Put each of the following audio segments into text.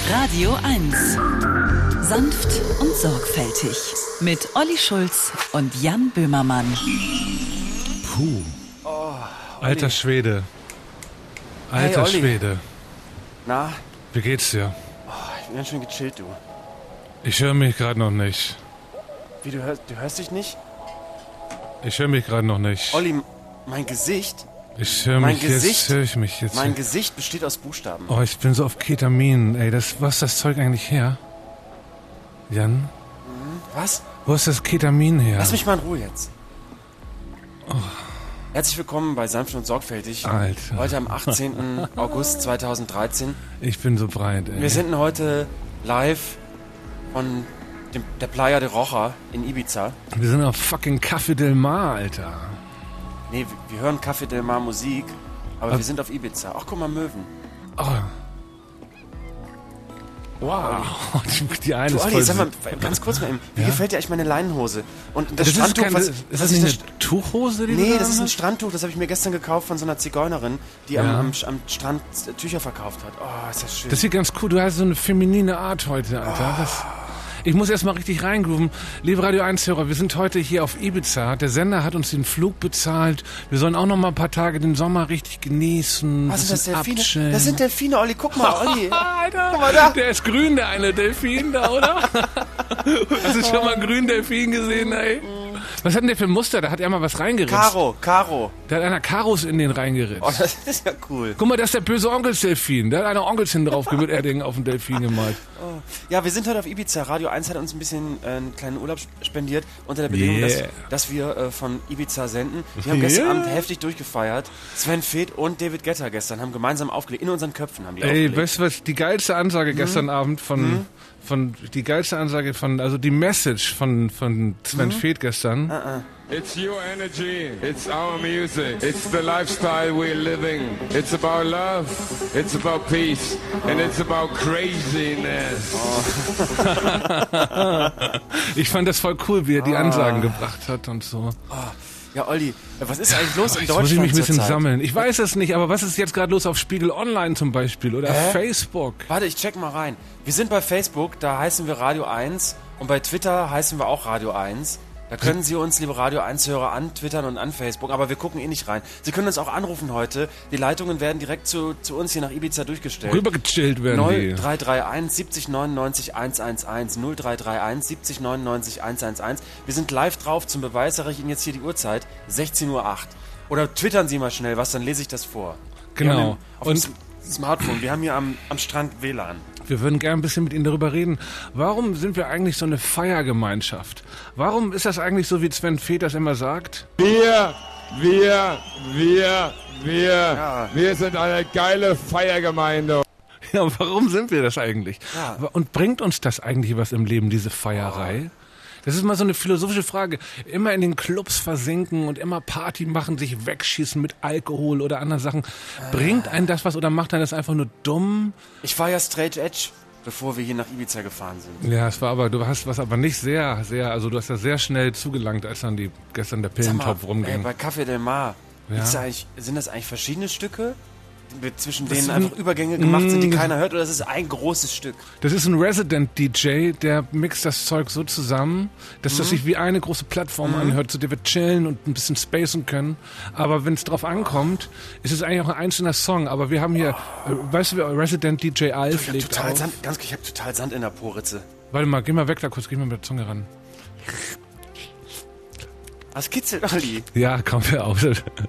Radio 1. Sanft und sorgfältig. Mit Olli Schulz und Jan Böhmermann. Puh. Alter Schwede. Alter Hey, Schwede. Na? Wie geht's dir? Ich bin ganz schön gechillt, du. Ich höre mich gerade noch nicht. Wie, du hörst dich nicht? Ich höre mich gerade noch nicht. Olli, mein Gesicht? Ich höre mich jetzt. Höre ich mich jetzt. Mein Gesicht besteht aus Buchstaben. Oh, ich bin so auf Ketamin. Ey, was ist das Zeug eigentlich her? Jan? Was? Wo ist das Ketamin her? Lass mich mal in Ruhe jetzt. Oh. Herzlich willkommen bei Sanft und Sorgfältig. Alter. Heute am 18. August 2013. Ich bin so breit, ey. Wir senden heute live von der Playa de Rocha in Ibiza. Wir sind auf fucking Café del Mar, Alter. Nee, wir hören Café del Mar Musik, aber wir sind auf Ibiza. Ach, guck mal, Möwen. Oh. Wow. Die eine Du, ist Olli, voll... sag mal, ganz kurz mal eben, wie gefällt dir eigentlich meine Leinenhose? Und das ist Strandtuch, ist das nicht eine Tuchhose, die Nee, du das ist ein hast? Strandtuch, das habe ich mir gestern gekauft von so einer Zigeunerin, die am Strand Tücher verkauft hat. Oh, ist das schön. Das sieht ganz cool. Du hast so eine feminine Art heute, Alter. Ich muss erst mal richtig reingrooven. Liebe Radio 1-Hörer, wir sind heute hier auf Ibiza. Der Sender hat uns den Flug bezahlt. Wir sollen auch noch mal ein paar Tage den Sommer richtig genießen. Was sind das, Delfine? Abchillen. Das sind Delfine, Olli. Guck mal, Olli. Alter, guck mal da. Der ist grün, der eine Delfin da, oder? Hast du schon mal einen grünen Delfin gesehen, ey? Was hat denn der für ein Muster? Da hat er mal was reingeritzt. Karo. Da hat einer Karos in den reingeritzt. Oh, das ist ja cool. Guck mal, das ist der böse Onkelsdelfin. Da hat einer Onkels hin drauf mit Erding auf den Delfin gemalt. Oh. Ja, wir sind heute auf Ibiza. Radio 1 hat uns ein bisschen einen kleinen Urlaub spendiert, unter der Bedingung, dass wir von Ibiza senden. Wir haben gestern Abend heftig durchgefeiert. Sven Feth und David Guetta gestern haben gemeinsam aufgelegt. In unseren Köpfen haben die aufgelegt. Ey, weißt du was? Die geilste Ansage gestern Abend also die Message von Sven Feth gestern. It's your energy, it's our music, it's the lifestyle we're living. It's about love, it's about peace, and it's about craziness. Ich fand das voll cool, wie er die Ansagen gebracht hat und so. Ja, Olli, was ist eigentlich los in Jetzt Deutschland muss ich mich ein bisschen zurzeit? sammeln. Ich weiß es nicht, aber was ist jetzt gerade los auf Spiegel Online zum Beispiel oder Facebook? Warte, ich check mal rein. Wir sind bei Facebook, da heißen wir Radio 1 und bei Twitter heißen wir auch Radio 1. Da können Sie uns, liebe Radio 1-Hörer, antwittern und an Facebook, aber wir gucken nicht rein. Sie können uns auch anrufen heute. Die Leitungen werden direkt zu uns hier nach Ibiza durchgestellt. Rübergechillt werden die. 0331 70 99 111 0331 70 99 111. Wir sind live drauf. Zum Beweis sage ich Ihnen jetzt hier die Uhrzeit, 16:08 Uhr. Oder twittern Sie mal schnell was, dann lese ich das vor. Genau. Auf dem Smartphone. Wir haben hier am Strand WLAN. Wir würden gerne ein bisschen mit Ihnen darüber reden. Warum sind wir eigentlich so eine Feiergemeinschaft? Warum ist das eigentlich so, wie Sven Feth das immer sagt? Wir sind eine geile Feiergemeinde. Ja, warum sind wir das eigentlich? Ja. Und bringt uns das eigentlich was im Leben, diese Feierei? Das ist mal so eine philosophische Frage. Immer in den Clubs versinken und immer Party machen, sich wegschießen mit Alkohol oder anderen Sachen. Bringt einen das was oder macht einen das einfach nur dumm? Ich war ja straight edge, bevor wir hier nach Ibiza gefahren sind. Ja, du hast was aber nicht sehr, also du hast ja sehr schnell zugelangt, als dann gestern der Pillentopf rumging. Bei Café del Mar, Ja. sind das eigentlich verschiedene Stücke, zwischen denen einfach Übergänge gemacht sind, die keiner hört, oder ist es ein großes Stück? Das ist ein Resident-DJ, der mixt das Zeug so zusammen, dass das sich wie eine große Plattform anhört, so der wir chillen und ein bisschen spacen können. Aber wenn es drauf ankommt, ist es eigentlich auch ein einzelner Song. Aber wir haben hier, weißt du, Resident-DJ Alf legt auf. Ich habe total Sand in der Poritze. Warte mal, geh mal weg da kurz, geh mal mit der Zunge ran. Was kitzelt, Olli? Ja, komm, hör auf.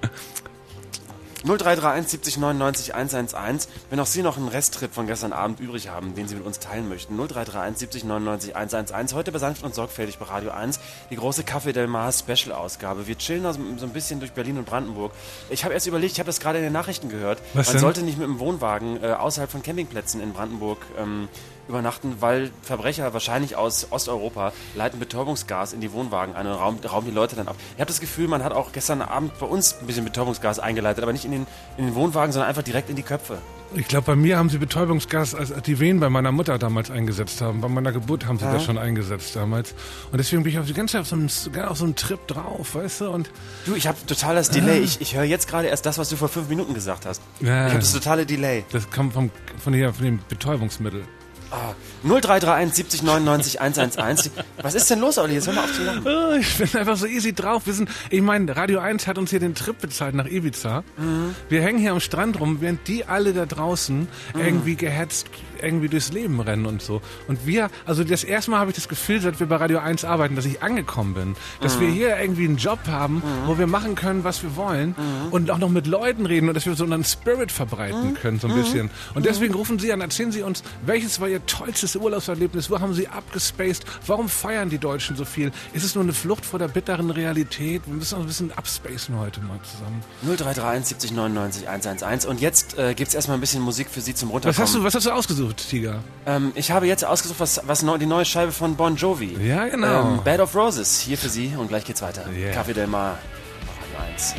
0331 70 99 111. Wenn auch Sie noch einen Resttrip von gestern Abend übrig haben, den Sie mit uns teilen möchten. 0331 70 99 111. Heute bei Sanft und Sorgfältig bei Radio 1. Die große Café del Mar Special-Ausgabe. Wir chillen also so ein bisschen durch Berlin und Brandenburg. Ich habe erst überlegt, ich habe das gerade in den Nachrichten gehört. Was Man denn? sollte nicht mit dem Wohnwagen außerhalb von Campingplätzen in Brandenburg übernachten, weil Verbrecher wahrscheinlich aus Osteuropa leiten Betäubungsgas in die Wohnwagen ein und rauben die Leute dann ab. Ich habe das Gefühl, man hat auch gestern Abend bei uns ein bisschen Betäubungsgas eingeleitet, aber nicht in den Wohnwagen, sondern einfach direkt in die Köpfe. Ich glaube, bei mir haben sie Betäubungsgas, als die Wehen bei meiner Mutter damals eingesetzt haben. Bei meiner Geburt haben sie das schon eingesetzt damals. Und deswegen bin ich die ganze Zeit auf so einem Trip drauf, weißt du? Und Du, ich habe total das Delay. Ich höre jetzt gerade erst das, was du vor 5 Minuten gesagt hast. Ja. Ich habe das totale Delay. das kommt von dem Betäubungsmittel. 0331 70 99 111. Was ist denn los, Olli? Jetzt hör mal auf zu lachen. Ich bin einfach so easy drauf. Ich meine, Radio 1 hat uns hier den Trip bezahlt nach Ibiza. Wir hängen hier am Strand rum, während die alle da draußen irgendwie gehetzt irgendwie durchs Leben rennen und so. Und also das erste Mal habe ich das Gefühl, seit wir bei Radio 1 arbeiten, dass ich angekommen bin. Dass wir hier irgendwie einen Job haben, wo wir machen können, was wir wollen und auch noch mit Leuten reden und dass wir so einen Spirit verbreiten können, so ein bisschen. Und deswegen rufen Sie an, erzählen Sie uns, welches war Ihr tollstes Urlaubserlebnis? Wo haben Sie abgespaced? Warum feiern die Deutschen so viel? Ist es nur eine Flucht vor der bitteren Realität? Wir müssen auch ein bisschen abspacen heute mal zusammen. 0331 70 99 111. Und jetzt gibt's erstmal ein bisschen Musik für Sie zum Runterkommen. Was hast du ausgesucht, Tiger? Ich habe jetzt ausgesucht, die neue Scheibe von Bon Jovi. Ja, genau. Bed of Roses, hier für Sie und gleich geht's weiter. Yeah. Café Del Mar, Radio 1.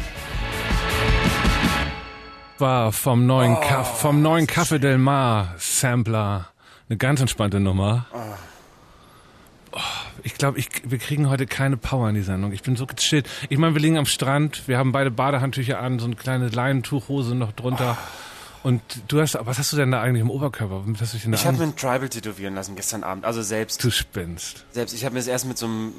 War vom neuen Café Del Mar Sampler eine ganz entspannte Nummer. Ich glaube, wir kriegen heute keine Power in die Sendung. Ich bin so gechillt. Ich meine, wir liegen am Strand, wir haben beide Badehandtücher an, so eine kleine Leinentuchhose noch drunter. Und was hast du denn da eigentlich im Oberkörper? Ich habe mir ein Tribal tätowieren lassen gestern Abend, also selbst. Du spinnst. Selbst, ich habe mir das erst mit so einem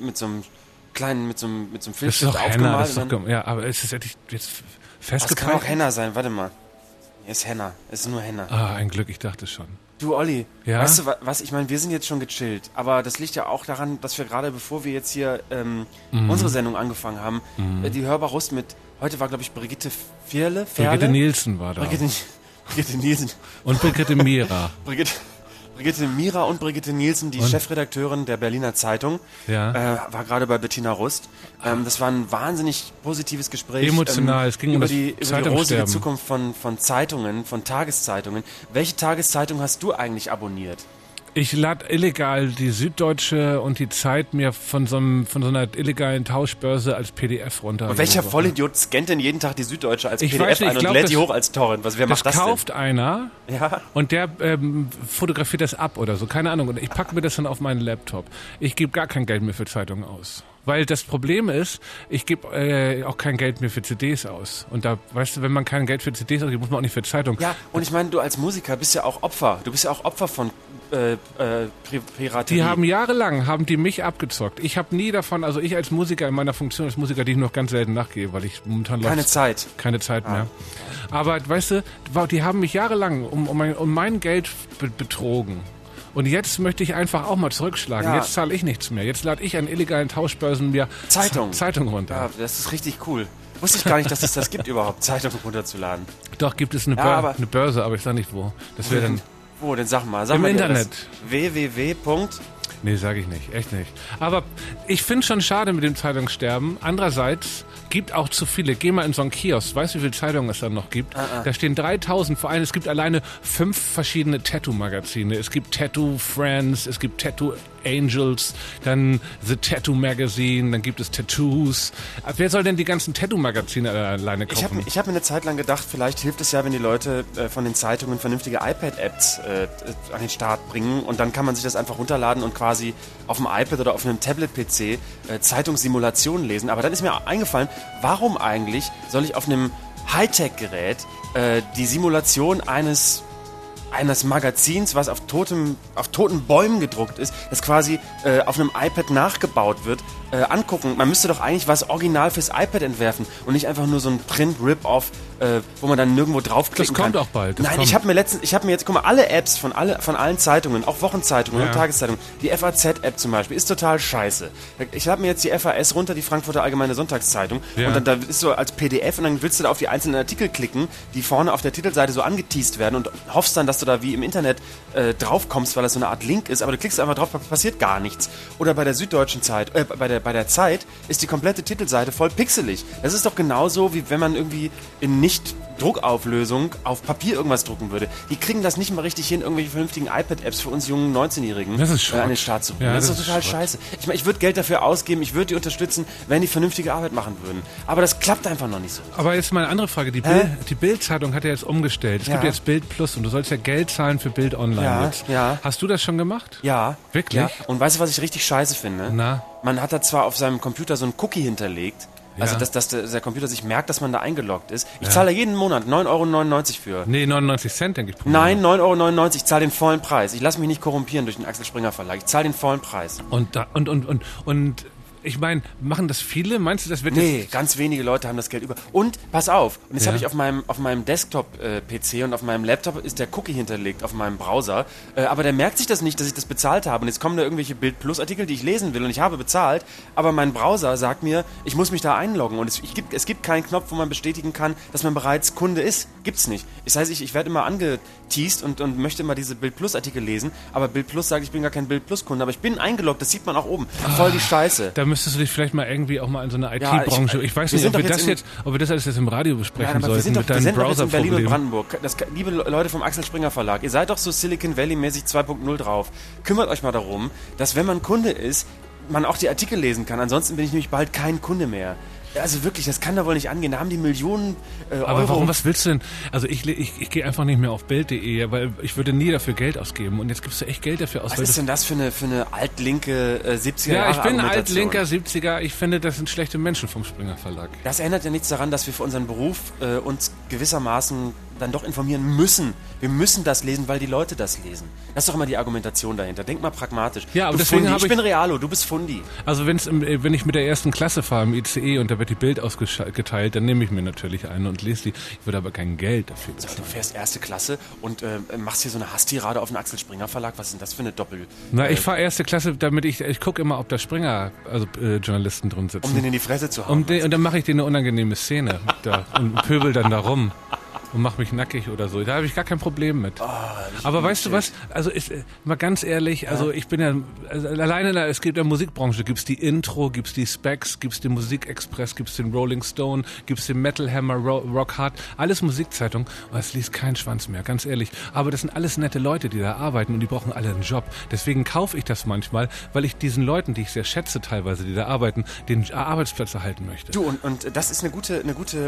Filzstift Das ist doch aufgemalt. Henna, ja, aber ist es jetzt festgepackt? Das kann auch Henna sein, warte mal. Hier ist Henna, es ist nur Henna. Ah, ein Glück, ich dachte schon. Du, Olli, ja? Weißt du was, ich meine, wir sind jetzt schon gechillt, aber das liegt ja auch daran, dass wir gerade, bevor wir jetzt hier unsere Sendung angefangen haben, die Hörbar Rust heute war, glaube ich, Brigitte Fierle? Brigitte Nielsen war da. Brigitte Nielsen. Und Brigitte Mira. Brigitte Mira und Brigitte Nielsen, die Chefredakteurin der Berliner Zeitung, war gerade bei Bettina Rust. Das war ein wahnsinnig positives Gespräch. Emotional, es ging über die rosige Zukunft von Zeitungen, von Tageszeitungen. Welche Tageszeitung hast du eigentlich abonniert? Ich lade illegal die Süddeutsche und die Zeit mir von so einer illegalen Tauschbörse als PDF runter. Und welcher Vollidiot scannt denn jeden Tag die Süddeutsche als PDF ein und lädt die hoch als Torrent? Wer macht das denn? Das kauft einer und der fotografiert das ab oder so, keine Ahnung. Und ich packe mir das dann auf meinen Laptop. Ich gebe gar kein Geld mehr für Zeitungen aus. Weil das Problem ist, ich gebe auch kein Geld mehr für CDs aus. Und da, weißt du, wenn man kein Geld für CDs ausgibt, muss man auch nicht für Zeitungen. Ja, und ich meine, du als Musiker bist ja auch Opfer. Du bist ja auch Opfer von Piraterie. Die haben jahrelang mich abgezockt. Ich habe nie davon, also ich als Musiker, in meiner Funktion als Musiker, die ich noch ganz selten nachgehe, weil ich momentan keine Zeit mehr. Aber weißt du, die haben mich jahrelang um mein Geld betrogen. Und jetzt möchte ich einfach auch mal zurückschlagen. Ja. Jetzt zahle ich nichts mehr. Jetzt lade ich an illegalen Tauschbörsen mir Zeitung runter. Ja, das ist richtig cool. Wusste ich gar nicht, dass es das gibt überhaupt, Zeitungen runterzuladen. Doch, gibt es eine Börse, aber ich sage nicht wo. Das wäre dann... Wo, denn sag mal. Im Internet. www. Nee, sage ich nicht. Echt nicht. Aber ich finde schon schade mit dem Zeitungssterben. Andererseits gibt auch zu viele. Geh mal in so einen Kiosk. Weißt du, wie viele Zeitungen es dann noch gibt? Da stehen 3000. Vor allem, es gibt alleine 5 verschiedene Tattoo-Magazine. Es gibt Tattoo Friends, es gibt Tattoo Angels, dann The Tattoo Magazine, dann gibt es Tattoos. Wer soll denn die ganzen Tattoo-Magazine alleine kaufen? Ich hab mir eine Zeit lang gedacht, vielleicht hilft es ja, wenn die Leute von den Zeitungen vernünftige iPad-Apps an den Start bringen und dann kann man sich das einfach runterladen und quasi auf dem iPad oder auf einem Tablet-PC Zeitungssimulationen lesen. Aber dann ist mir eingefallen, warum eigentlich soll ich auf einem Hightech-Gerät die Simulation eines Magazins, was auf toten Bäumen gedruckt ist, das quasi auf einem iPad nachgebaut wird, angucken. Man müsste doch eigentlich was original fürs iPad entwerfen und nicht einfach nur so ein Print-Rip-Off, wo man dann nirgendwo draufklicken kann. Das kommt auch bald. Nein, ich habe mir jetzt, guck mal, alle Apps von allen Zeitungen, auch Wochenzeitungen und Tageszeitungen, die FAZ-App zum Beispiel, ist total scheiße. Ich habe mir jetzt die FAS runter, die Frankfurter Allgemeine Sonntagszeitung, und dann da ist so als PDF und dann willst du da auf die einzelnen Artikel klicken, die vorne auf der Titelseite so angeteased werden und hoffst dann, dass du da wie im Internet draufkommst, weil das so eine Art Link ist, aber du klickst einfach drauf, passiert gar nichts. Oder bei der Süddeutschen Zeit, bei der Zeit ist die komplette Titelseite voll pixelig. Das ist doch genauso, wie wenn man irgendwie in Nicht-Druckauflösung auf Papier irgendwas drucken würde. Die kriegen das nicht mal richtig hin, irgendwelche vernünftigen iPad-Apps für uns jungen 19-Jährigen an den Start zu bringen. Ja, das ist doch total scheiße. Ich würde Geld dafür ausgeben, ich würde die unterstützen, wenn die vernünftige Arbeit machen würden. Aber das klappt einfach noch nicht so. Aber jetzt mal eine andere Frage. Die Bild-Zeitung hat ja jetzt umgestellt. Es gibt jetzt Bild Plus und du sollst ja Geld zahlen für Bild Online jetzt. Ja. Hast du das schon gemacht? Ja. Wirklich? Ja. Und weißt du, was ich richtig scheiße finde? Na? Man hat da zwar auf seinem Computer so einen Cookie hinterlegt, Also, dass der Computer sich merkt, dass man da eingeloggt ist. Ich zahle da jeden Monat 9,99 € für. Nee, 99 Cent, denke ich. Nein, 9,99 €. Ich zahle den vollen Preis. Ich lasse mich nicht korrumpieren durch den Axel Springer Verlag. Ich zahle den vollen Preis. Und ich meine, machen das viele? Meinst du, das wird Nee, jetzt... ganz wenige Leute haben das Geld über. Und, pass auf, und jetzt habe ich auf meinem Desktop-PC und auf meinem Laptop ist der Cookie hinterlegt auf meinem Browser, aber der merkt sich das nicht, dass ich das bezahlt habe. Und jetzt kommen da irgendwelche Bild-Plus-Artikel, die ich lesen will und ich habe bezahlt, aber mein Browser sagt mir, ich muss mich da einloggen und es gibt keinen Knopf, wo man bestätigen kann, dass man bereits Kunde ist. Gibt's nicht. Das heißt, ich werde immer angeteased und möchte immer diese Bild-Plus-Artikel lesen, aber Bild-Plus sagt, ich bin gar kein Bild-Plus-Kunde, aber ich bin eingeloggt, das sieht man auch oben. Voll die Scheiße. Da müsstest du dich vielleicht mal irgendwie auch mal in so eine Ja, IT-Branche... Ich weiß nicht, ob wir das alles jetzt im Radio besprechen aber wir sollten sind mit doch deinem jetzt in Berlin und Browser-Problem. Brandenburg. Liebe Leute vom Axel Springer Verlag, ihr seid doch so Silicon Valley-mäßig 2.0 drauf. Kümmert euch mal darum, dass wenn man Kunde ist, man auch die Artikel lesen kann. Ansonsten bin ich nämlich bald kein Kunde mehr. Also wirklich, das kann da wohl nicht angehen. Da haben die Millionen Euro. Aber warum, was willst du denn? Also ich gehe einfach nicht mehr auf Bild.de, weil ich würde nie dafür Geld ausgeben. Und jetzt gibst du echt Geld dafür aus. Was ist denn das für eine altlinke 70er Jahre Ja, ich bin Argumentation? altlinker 70er. Ich finde, das sind schlechte Menschen vom Springer Verlag. Das ändert ja nichts daran, dass wir für unseren Beruf uns gewissermaßen dann doch informieren müssen. Wir müssen das lesen, weil die Leute das lesen. Das ist doch immer die Argumentation dahinter. Denk mal pragmatisch. Ja, aber du deswegen Fundi, habe ich bin Realo, du bist Fundi. Also wenn ich mit der ersten Klasse fahre im ICE und da wird die Bild ausgeteilt, dann nehme ich mir natürlich eine und lese die. Ich würde aber kein Geld dafür bezahlen. Du fährst erste Klasse und machst hier so eine Hasstirade auf den Axel Springer Verlag. Was ist denn das für eine Doppel... Na, ich fahre erste Klasse, damit ich gucke immer, ob da Springer, also Journalisten drin sitzen. Um den in die Fresse zu hauen. Und dann mache ich denen eine unangenehme Szene da und pöbel dann da rum. Und mach mich nackig oder so. Da habe ich gar kein Problem mit. Aber weißt du was? Also mal ganz ehrlich, also ich bin ja, also alleine, es gibt in der Musikbranche, gibt's die Intro, gibt's die Specs, gibt's den Musikexpress, gibt's den Rolling Stone, gibt's den Metal Hammer, Rock Hard, alles Musikzeitung. Und es liest kein Schwanz mehr, ganz ehrlich. Aber das sind alles nette Leute, die da arbeiten und die brauchen alle einen Job. Deswegen kaufe ich das manchmal, weil ich diesen Leuten, die ich sehr schätze teilweise, die da arbeiten, den Arbeitsplatz erhalten möchte. Du, und das ist eine gute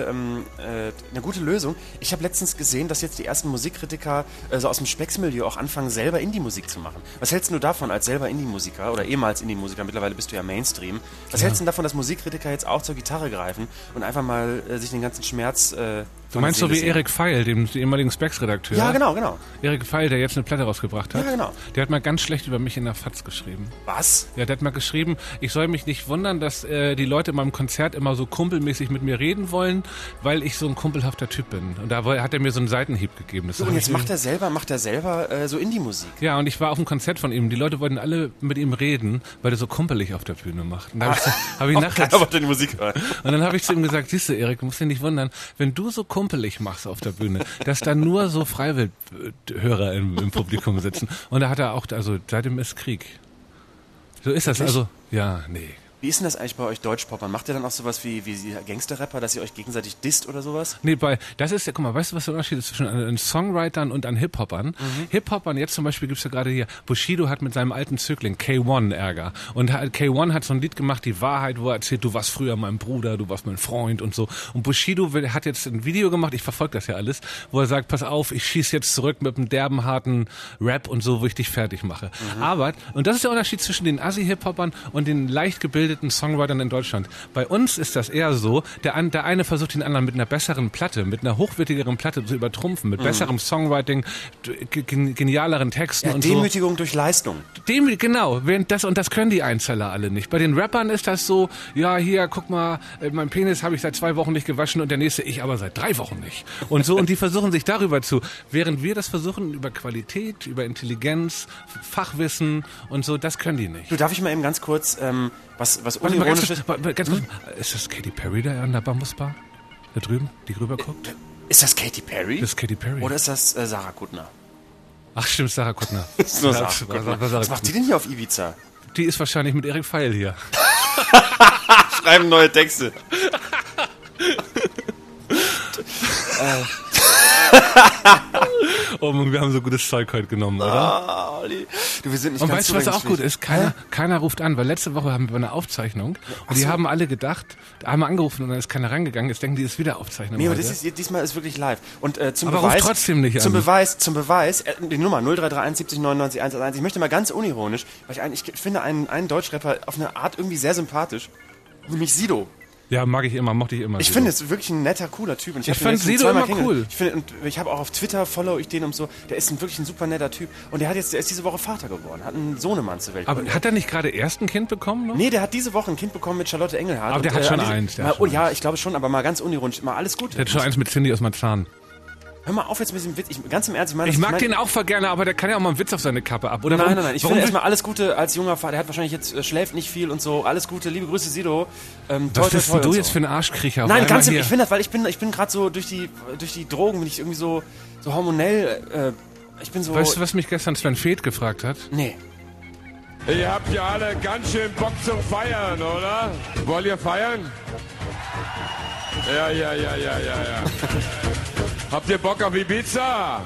Lösung. Ich habe letztens gesehen, dass jetzt die ersten Musikkritiker so aus dem Specksmilieu auch anfangen, selber Indie-Musik zu machen. Was hältst du davon als selber Indie-Musiker oder ehemals Indie-Musiker? Mittlerweile bist du ja Mainstream. Was hältst du davon, dass Musikkritiker jetzt auch zur Gitarre greifen und einfach mal sich den ganzen Schmerz Du meinst so wie Erik Feil, dem ehemaligen Specs-Redakteur? Ja, genau. Erik Feil, der jetzt eine Platte rausgebracht hat. Ja, genau. Der hat mal ganz schlecht über mich in der FAZ geschrieben. Was? Ja, der hat mal geschrieben, ich soll mich nicht wundern, dass die Leute in meinem Konzert immer so kumpelmäßig mit mir reden wollen, weil ich so ein kumpelhafter Typ bin. Und da hat er mir so einen Seitenhieb gegeben. Das So, und jetzt macht er selber so Indie-Musik. Ja, und ich war auf einem Konzert von ihm. Die Leute wollten alle mit ihm reden, weil er so kumpelig auf der Bühne macht. Und da hab ich nachher wollte die Musik hören. Und dann habe ich zu ihm gesagt, siehst du, Erik, du musst dich nicht wundern, wenn du so kumpelig machst auf der Bühne, dass da nur so Freiwildhörer im Publikum sitzen. Und da hat er auch, also seitdem ist Krieg. So ist das, also, ja, nee. Wie ist denn das eigentlich bei euch Deutschpoppern? Macht ihr dann auch sowas wie Gangster-Rapper, dass ihr euch gegenseitig disst oder sowas? Nee, das ist ja, guck mal, weißt du, was der Unterschied ist zwischen an Songwritern und an Hip-Hopern? Hip-Hopern, jetzt zum Beispiel gibt's ja gerade hier, Bushido hat mit seinem alten Zögling K1 Ärger. Und K1 hat so ein Lied gemacht, Die Wahrheit, wo er erzählt, du warst früher mein Bruder, du warst mein Freund und so. Und Bushido hat jetzt ein Video gemacht, ich verfolge das ja alles, wo er sagt, pass auf, ich schieß jetzt zurück mit einem derben, harten Rap und so, wo ich dich fertig mache. Aber, und das ist der Unterschied zwischen den Assi-Hip-Hopern und den leicht gebildeten Songwritern in Deutschland. Bei uns ist das eher so, der eine versucht den anderen mit einer besseren Platte, mit einer hochwertigeren Platte zu übertrumpfen, mit besserem Songwriting, genialeren Texten und Demütigung so. durch Leistung. Genau, das können die Einzeller alle nicht. Bei den Rappern ist das so, ja hier, guck mal, mein Penis habe ich seit 2 Wochen nicht gewaschen und der nächste ich aber seit 3 Wochen nicht. Und so, und die versuchen sich darüber während wir das versuchen, über Qualität, über Intelligenz, Fachwissen und so, das können die nicht. Du, darf ich mal eben ganz kurz was Warte mal, Unironisches... ganz kurz, ist das Katy Perry da an der Bambusbar? Da drüben, die rüber guckt? Ist das Katy Perry? Das ist Katy Perry. Oder ist das Sarah Kuttner? Ach stimmt, Sarah Kuttner. Das ist nur Sarah Kuttner. Was macht die denn hier auf Ibiza? Die ist wahrscheinlich mit Erik Feil hier. Schreiben neue Texte. Oh Mann, wir haben so gutes Zeug heute genommen, oder? Du, wir sind nicht Und ganz weißt du, was auch gut ist? Keiner ruft an, weil letzte Woche haben wir eine Aufzeichnung und die haben alle gedacht, haben angerufen und dann ist keiner rangegangen. Jetzt denken die, ist wieder Aufzeichnung. Nee, aber diesmal ist wirklich live. Und zum aber Beweis, ruft trotzdem nicht zum an. Beweis, die Nummer 0331 70 99 111. Ich möchte mal ganz unironisch, weil ich finde einen Deutschrapper auf eine Art irgendwie sehr sympathisch, nämlich Sido. Ja, mochte ich immer. Ich finde es wirklich ein netter, cooler Typ. Und ich fand Sido immer cool. Ich habe auch auf Twitter, follow ich den und so. Der ist wirklich ein super netter Typ. Und der ist diese Woche Vater geworden, hat einen Sohnemann zur Welt gebracht. Aber hat er nicht gerade erst ein Kind bekommen noch? Nee, der hat diese Woche ein Kind bekommen mit Charlotte Engelhardt. Aber der hat schon eins. Ja, ich glaube schon, aber mal ganz unironisch. Mal alles Gute. Der hat schon eins mit Cindy aus Marzahn. Hör mal auf jetzt mit diesem Witz. Ganz im Ernst. Ich mag den auch voll gerne, aber der kann ja auch mal einen Witz auf seine Kappe ab. Oder nein. Ich finde erstmal alles Gute als junger Vater. Der hat wahrscheinlich jetzt, schläft nicht viel und so. Alles Gute, liebe Grüße, Sido. Was bist denn du jetzt für ein Arschkriecher? Nein, ganz im, ich finde das, weil ich bin gerade so durch die Drogen, bin ich irgendwie so hormonell, ich bin so... Weißt du, was mich gestern Sven Feth gefragt hat? Nee. Ihr habt ja alle ganz schön Bock zum Feiern, oder? Wollt ihr feiern? Ja. Habt ihr Bock auf Ibiza?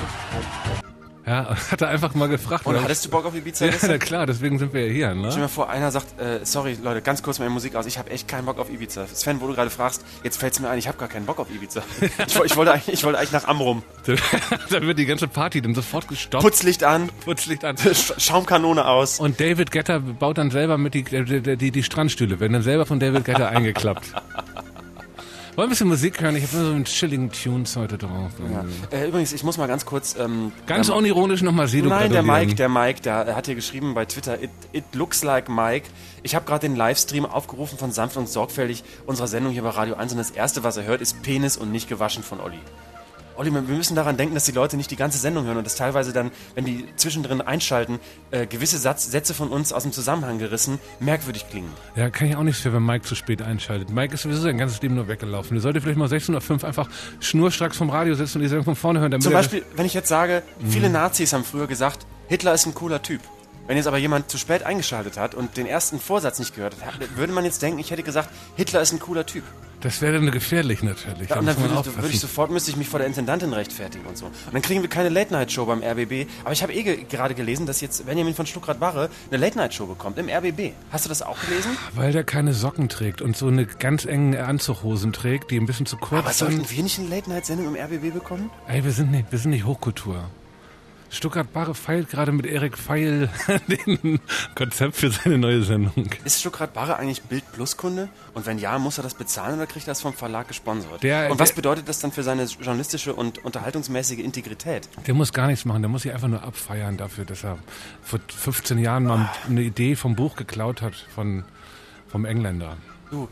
Ja, hat er einfach mal gefragt. Und hattest du Bock auf Ibiza? Ja, na klar, deswegen sind wir ja hier, ne? Stell dir mal vor, einer sagt, sorry Leute, ganz kurz meine Musik aus, ich habe echt keinen Bock auf Ibiza. Sven, wo du gerade fragst, jetzt fällt's mir ein, ich habe gar keinen Bock auf Ibiza. Ich wollte eigentlich nach Amrum. Dann wird die ganze Party dann sofort gestoppt. Putzlicht an. Schaumkanone aus. Und David Guetta baut dann selber mit die Strandstühle, werden dann selber von David Guetta eingeklappt. Wollen wir ein bisschen Musik hören? Ich habe nur so einen chilligen Tunes heute drauf. Ja. Übrigens, ich muss mal ganz kurz... ganz unironisch nochmal Sido gratulieren. Nein, der Mike, der hat hier geschrieben bei Twitter, it looks like Mike. Ich habe gerade den Livestream aufgerufen von Sanft und Sorgfältig unserer Sendung hier bei Radio 1 und das Erste, was er hört, ist Penis und nicht gewaschen von Olli. Olli, wir müssen daran denken, dass die Leute nicht die ganze Sendung hören und dass teilweise dann, wenn die zwischendrin einschalten, gewisse Sätze von uns aus dem Zusammenhang gerissen, merkwürdig klingen. Ja, kann ich auch nichts für, wenn Mike zu spät einschaltet. Mike ist sowieso sein ganzes Leben nur weggelaufen. Der sollte vielleicht mal 16:05 Uhr einfach schnurstracks vom Radio sitzen und die Sendung von vorne hören. Zum Beispiel, wenn ich jetzt sage, viele Nazis haben früher gesagt, Hitler ist ein cooler Typ. Wenn jetzt aber jemand zu spät eingeschaltet hat und den ersten Vorsatz nicht gehört hat, würde man jetzt denken, ich hätte gesagt, Hitler ist ein cooler Typ. Das wäre dann gefährlich natürlich. Ja, und dann müsste ich mich vor der Intendantin rechtfertigen und so. Und dann kriegen wir keine Late-Night-Show beim RBB. Aber ich habe gerade gelesen, dass jetzt Benjamin von Stuckrad-Barre eine Late-Night-Show bekommt im RBB. Hast du das auch gelesen? Weil der keine Socken trägt und so eine ganz engen Anzughosen trägt, die ein bisschen zu kurz sind. Aber sollten wir nicht eine Late-Night-Sendung im RBB bekommen? Ey, wir sind nicht Hochkultur. Stuckrad-Barre feilt gerade mit Erik Feil den Konzept für seine neue Sendung. Ist Stuckrad-Barre eigentlich Bild-Plus-Kunde? Und wenn ja, muss er das bezahlen oder kriegt er das vom Verlag gesponsert? Und was bedeutet das dann für seine journalistische und unterhaltungsmäßige Integrität? Der muss gar nichts machen, der muss sich einfach nur abfeiern dafür, dass er vor 15 Jahren mal eine Idee vom Buch geklaut hat vom Engländer. Du,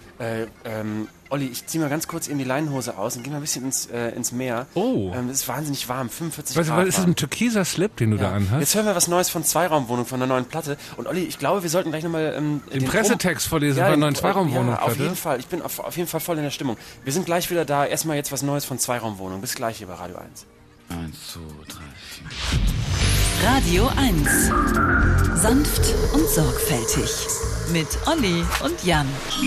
Olli, ich zieh mal ganz kurz eben die Leinenhose aus und geh mal ein bisschen ins Meer. Oh. Es ist wahnsinnig warm, 45 Grad. Was ist das, ein türkiser Slip, den du da anhast? Jetzt hören wir was Neues von Zweiraumwohnung, von der neuen Platte. Und Olli, ich glaube, wir sollten gleich nochmal den Pressetext vorlesen von der neuen Zweiraumwohnung-Platte. Ja, auf jeden Fall. Ich bin auf jeden Fall voll in der Stimmung. Wir sind gleich wieder da. Erstmal jetzt was Neues von Zweiraumwohnung. Bis gleich hier bei Radio 1. 1, 2, 3, 4. Radio 1. Sanft und sorgfältig. Mit Olli und Jan.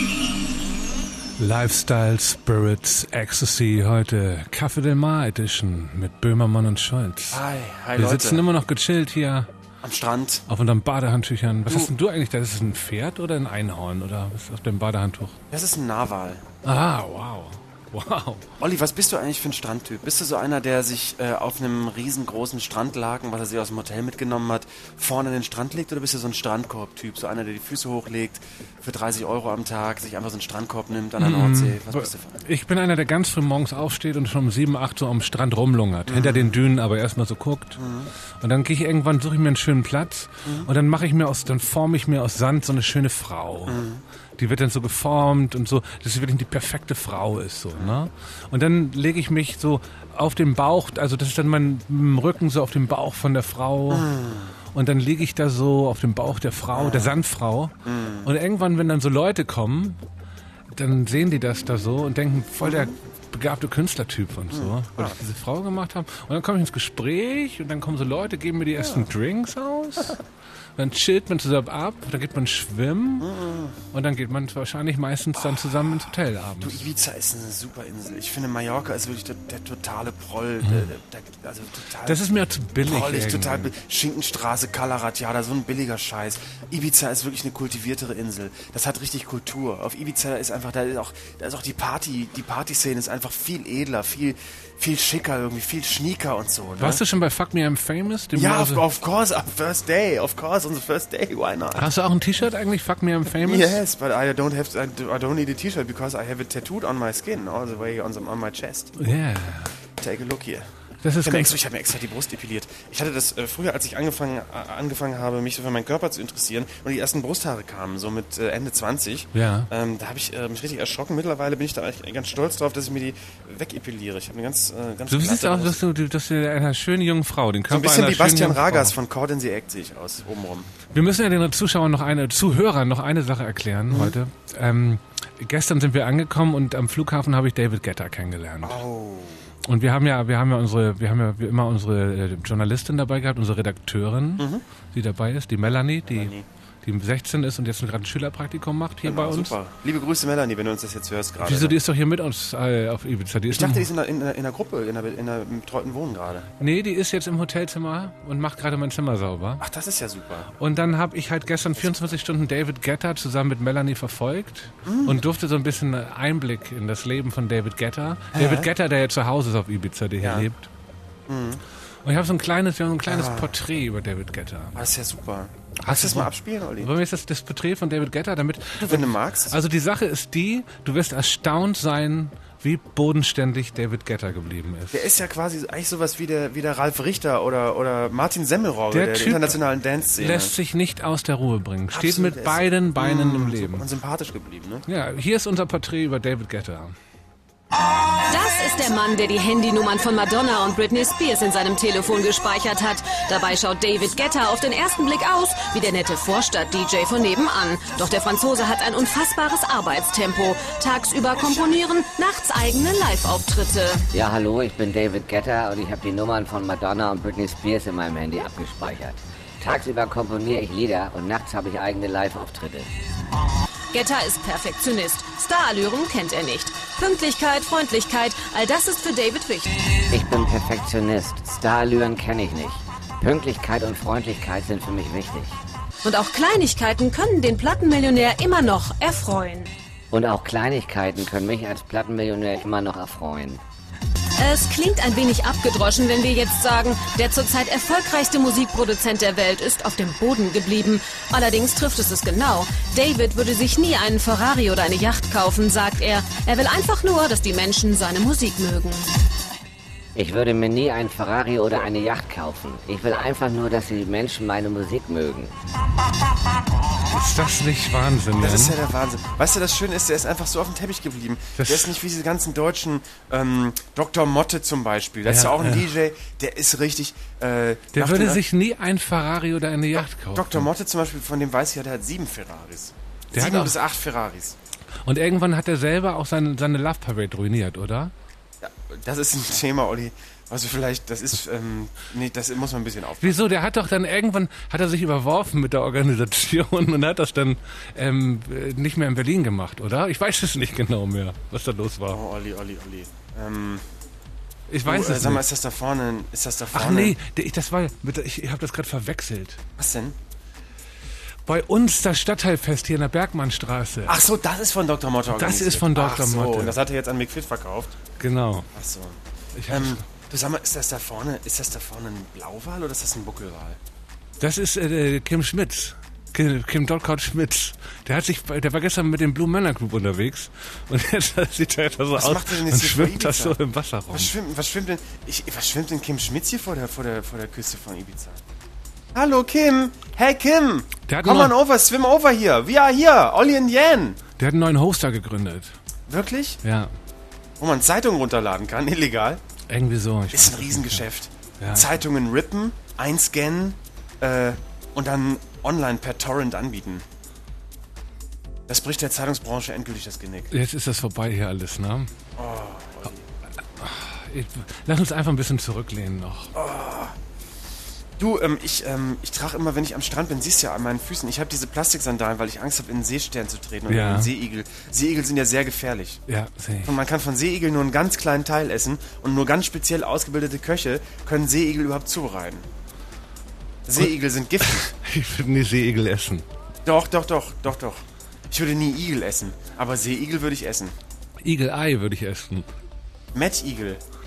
Lifestyle, Spirits, Ecstasy, heute Café Del Mar Edition mit Böhmermann und Scholz. Hi Wir Leute. sitzen immer noch gechillt hier. Am Strand. Auf unseren Badehandtüchern. Was hast denn du eigentlich da? Ist das ein Pferd oder ein Einhorn? Oder was ist auf dem Badehandtuch? Das ist ein Narwal. Ah, wow. Wow. Olli, was bist du eigentlich für ein Strandtyp? Bist du so einer, der sich auf einem riesengroßen Strandlaken, was er sich aus dem Hotel mitgenommen hat, vorne an den Strand legt? Oder bist du so ein Strandkorb-Typ? So einer, der die Füße hochlegt, für 30 € am Tag, sich einfach so einen Strandkorb nimmt an der Nordsee? Was bist du für einer? Ich bin einer, der ganz früh morgens aufsteht und schon um 7, 8 so am Strand rumlungert. Hinter den Dünen aber erstmal so guckt. Und dann gehe ich irgendwann, suche ich mir einen schönen Platz und dann dann forme ich mir aus Sand so eine schöne Frau. Die wird dann so geformt und so, dass sie wirklich die perfekte Frau ist, so, ne? Und dann lege ich mich so auf den Bauch, also das ist dann mein Rücken so auf dem Bauch von der Frau. Und dann liege ich da so auf dem Bauch der Frau, der Sandfrau. Und irgendwann, wenn dann so Leute kommen, dann sehen die das da so und denken, voll der begabte Künstlertyp und so, weil ich diese Frau gemacht habe. Und dann komme ich ins Gespräch und dann kommen so Leute, geben mir die ersten Drinks aus. Dann chillt man zusammen ab, dann geht man schwimmen und dann geht man wahrscheinlich meistens dann zusammen ins Hotel abends. Du, Ibiza ist eine super Insel. Ich finde, Mallorca ist wirklich der totale Proll. Also total. Das ist mir zu billig. Prollig, total Schinkenstraße, Calaratiada, so ein billiger Scheiß. Ibiza ist wirklich eine kultiviertere Insel. Das hat richtig Kultur. Auf Ibiza ist einfach, da ist auch die Party-Szene ist einfach viel edler, viel viel schicker, irgendwie viel schnieker und so. Ne? Warst du schon bei Fuck Me I'm Famous? Ja, of course, on the first day, why not? Hast du auch ein T-Shirt eigentlich, Fuck Me I'm Famous? Yes, but I don't need a T-shirt because I have it tattooed on my skin, all the way on my chest. Yeah. Take a look here. Das ist Ich habe mir extra die Brust epiliert. Ich hatte das früher, als ich angefangen habe, mich so für meinen Körper zu interessieren und die ersten Brusthaare kamen, so mit Ende 20. Ja. Da habe ich mich richtig erschrocken. Mittlerweile bin ich da eigentlich ganz stolz drauf, dass ich mir die wegepiliere. Ich habe eine ganz Du siehst auch, dass du einer schönen jungen Frau, den Körper so ein bisschen einer wie Bastian schönen jungen Ragas Frau. von Caught in the Act sehe ich aus, obenrum. Wir müssen ja den Zuhörern noch eine Sache erklären heute. Gestern sind wir angekommen und am Flughafen habe ich David Guetta kennengelernt. Oh. Und wir haben ja immer unsere Journalistin dabei gehabt, unsere Redakteurin, die dabei ist, die Melanie, die 16 ist und jetzt gerade ein Schülerpraktikum macht hier bei uns. Super. Liebe Grüße, Melanie, wenn du uns das jetzt hörst gerade. Wieso, die ist doch hier mit uns auf Ibiza. Ich dachte, die ist in einer Gruppe, in einer betreuten Wohnen gerade. Nee, die ist jetzt im Hotelzimmer und macht gerade mein Zimmer sauber. Ach, das ist ja super. Und dann habe ich halt gestern 24 Stunden David Guetta zusammen mit Melanie verfolgt und durfte so ein bisschen Einblick in das Leben von David Guetta. David Guetta, der ja zu Hause ist auf Ibiza, der hier lebt. Und ich habe so ein kleines Porträt über David Guetta. Das ist ja super. Hast du das mal abspielen, Olli? Wollen wir jetzt das Porträt von David Guetta, damit... Wenn du magst. Also die Sache ist die, du wirst erstaunt sein, wie bodenständig David Guetta geblieben ist. Der ist ja quasi eigentlich sowas wie der Ralf Richter oder Martin Semmelrogge der internationalen Dance-Szene. Lässt sich nicht aus der Ruhe bringen. Steht Absolut, mit beiden Beinen im Leben. Und sympathisch geblieben, ne? Ja, hier ist unser Porträt über David Guetta. Das ist der Mann, der die Handynummern von Madonna und Britney Spears in seinem Telefon gespeichert hat. Dabei schaut David Guetta auf den ersten Blick aus wie der nette Vorstadt-DJ von nebenan. Doch der Franzose hat ein unfassbares Arbeitstempo. Tagsüber komponieren, nachts eigene Live-Auftritte. Ja, hallo, ich bin David Guetta und ich habe die Nummern von Madonna und Britney Spears in meinem Handy abgespeichert. Tagsüber komponiere ich Lieder und nachts habe ich eigene Live-Auftritte. Guetta ist Perfektionist. Starallüren kennt er nicht. Pünktlichkeit, Freundlichkeit, all das ist für David wichtig. Ich bin Perfektionist. Starallüren kenne ich nicht. Pünktlichkeit und Freundlichkeit sind für mich wichtig. Und auch Kleinigkeiten können den Plattenmillionär immer noch erfreuen. Und auch Kleinigkeiten können mich als Plattenmillionär immer noch erfreuen. Es klingt ein wenig abgedroschen, wenn wir jetzt sagen, der zurzeit erfolgreichste Musikproduzent der Welt ist auf dem Boden geblieben. Allerdings trifft es genau. David würde sich nie einen Ferrari oder eine Yacht kaufen, sagt er. Er will einfach nur, dass die Menschen seine Musik mögen. Ich würde mir nie ein Ferrari oder eine Yacht kaufen. Ich will einfach nur, dass die Menschen meine Musik mögen. Ist das nicht Wahnsinn? Das ist ja der Wahnsinn. Weißt du, das Schöne ist, der ist einfach so auf dem Teppich geblieben. Der ist nicht wie diese ganzen deutschen Dr. Motte zum Beispiel. Das ist ja auch ein DJ, der ist richtig... der würde sich nie ein Ferrari oder eine Yacht kaufen. Dr. Motte zum Beispiel, von dem weiß ich ja, der hat 7 Ferraris. 7 bis 8 Ferraris. Und irgendwann hat er selber auch seine Love Parade ruiniert, oder? Ja, das ist ein Thema, Olli. Also vielleicht, das ist, das muss man ein bisschen aufpassen. Wieso? Der hat doch dann irgendwann, hat er sich überworfen mit der Organisation und hat das dann nicht mehr in Berlin gemacht, oder? Ich weiß es nicht genau mehr, was da los war. Oh, Olli. Ich weiß es nicht. Sag mal, ist das da vorne? Ach nee, ich habe das gerade verwechselt. Was denn? Bei uns das Stadtteilfest hier in der Bergmannstraße. Ach so, das ist von Dr. Motte organisiert. Das ist von Dr. Motte. Und das hat er jetzt an McFit verkauft? Genau. Ach so. Du sag mal, ist das da vorne ein Blauwal oder ist das ein Buckelwal? Das ist Kim Schmitz. Kim Dotcott Schmitz. Der war gestern mit dem Blue Manor Group unterwegs und jetzt sieht er so aus. Was macht er denn jetzt hier schwimmt das so im Wasser rum. Was schwimmt denn Kim Schmitz hier vor der Küste von Ibiza? Hallo Kim! Hey Kim! Come on over, swim over here! We are here! Olli and Yan! Der hat einen neuen Hoster gegründet. Wirklich? Ja. Wo man Zeitungen runterladen kann, illegal? Irgendwie so. Ist ein Riesengeschäft. Ja. Zeitungen rippen, einscannen und dann online per Torrent anbieten. Das bricht der Zeitungsbranche endgültig das Genick. Jetzt ist das vorbei hier alles, ne? Oh, lass uns einfach ein bisschen zurücklehnen noch. Oh. Du, ich trage immer, wenn ich am Strand bin, siehst du ja an meinen Füßen, ich habe diese Plastiksandalen, weil ich Angst habe, in einen Seestern zu treten oder in einen Seeigel. Seeigel sind ja sehr gefährlich. Ja, sehe ich. Und man kann von Seeigeln nur einen ganz kleinen Teil essen und nur ganz speziell ausgebildete Köche können Seeigel überhaupt zubereiten. Seeigel sind giftig. Ich würde nie Seeigel essen. Doch. Ich würde nie Igel essen, aber Seeigel würde ich essen. Igelei würde ich essen. Mettigel.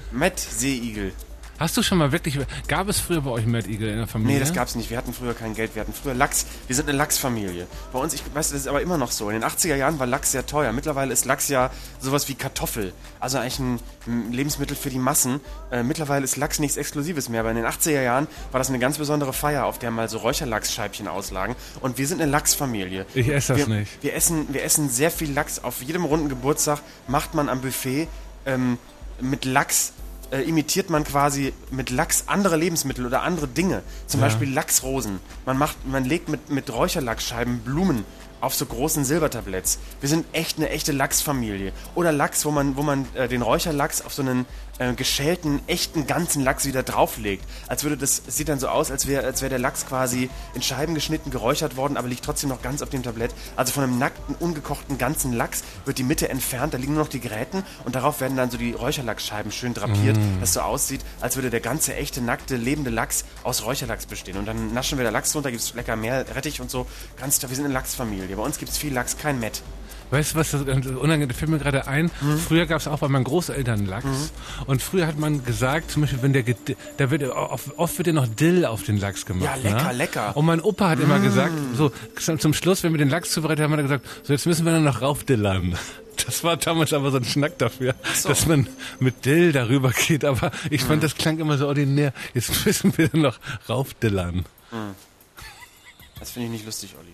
Matt Seeigel. Hast du schon mal wirklich, gab es früher bei euch Mad Eagle in der Familie? Nee, das gab's nicht. Wir hatten früher kein Geld. Wir hatten früher Lachs. Wir sind eine Lachsfamilie. Bei uns, das ist aber immer noch so. In den 80er Jahren war Lachs sehr teuer. Mittlerweile ist Lachs ja sowas wie Kartoffel. Also eigentlich ein Lebensmittel für die Massen. Mittlerweile ist Lachs nichts Exklusives mehr. Aber in den 80er Jahren war das eine ganz besondere Feier, auf der mal so Räucherlachsscheibchen auslagen. Und wir sind eine Lachsfamilie. Ich esse das nicht. Wir essen sehr viel Lachs. Auf jedem runden Geburtstag macht man am Buffet mit Lachs imitiert man quasi mit Lachs andere Lebensmittel oder andere Dinge. Zum Beispiel Lachsrosen. Man legt mit Räucherlachsscheiben Blumen auf so großen Silbertabletts. Wir sind echt eine echte Lachsfamilie. Oder Lachs, wo man den Räucherlachs auf so einen geschälten, echten, ganzen Lachs wieder drauflegt. Es sieht dann so aus, als wäre der Lachs quasi in Scheiben geschnitten, geräuchert worden, aber liegt trotzdem noch ganz auf dem Tablett. Also von einem nackten, ungekochten ganzen Lachs wird die Mitte entfernt, da liegen nur noch die Gräten und darauf werden dann so die Räucherlachsscheiben schön drapiert, dass so aussieht, als würde der ganze, echte, nackte, lebende Lachs aus Räucherlachs bestehen. Und dann naschen wir da Lachs drunter, gibt's lecker Meerrettich und so. Ganz toll, wir sind eine Lachsfamilie. Bei uns gibt's viel Lachs, kein Mett. Weißt du was, das unangenehm, fällt mir gerade ein, früher gab es auch bei meinen Großeltern Lachs und früher hat man gesagt, zum Beispiel, wenn da wird oft wird ja noch Dill auf den Lachs gemacht. Ja, lecker, ne? lecker. Und mein Opa hat immer gesagt, so zum Schluss, wenn wir den Lachs zubereitet haben, hat er gesagt, so jetzt müssen wir nur noch raufdillern. Das war damals aber so ein Schnack dafür, dass man mit Dill darüber geht, aber ich fand, das klang immer so ordinär. Jetzt müssen wir noch raufdillern. Das finde ich nicht lustig, Olli.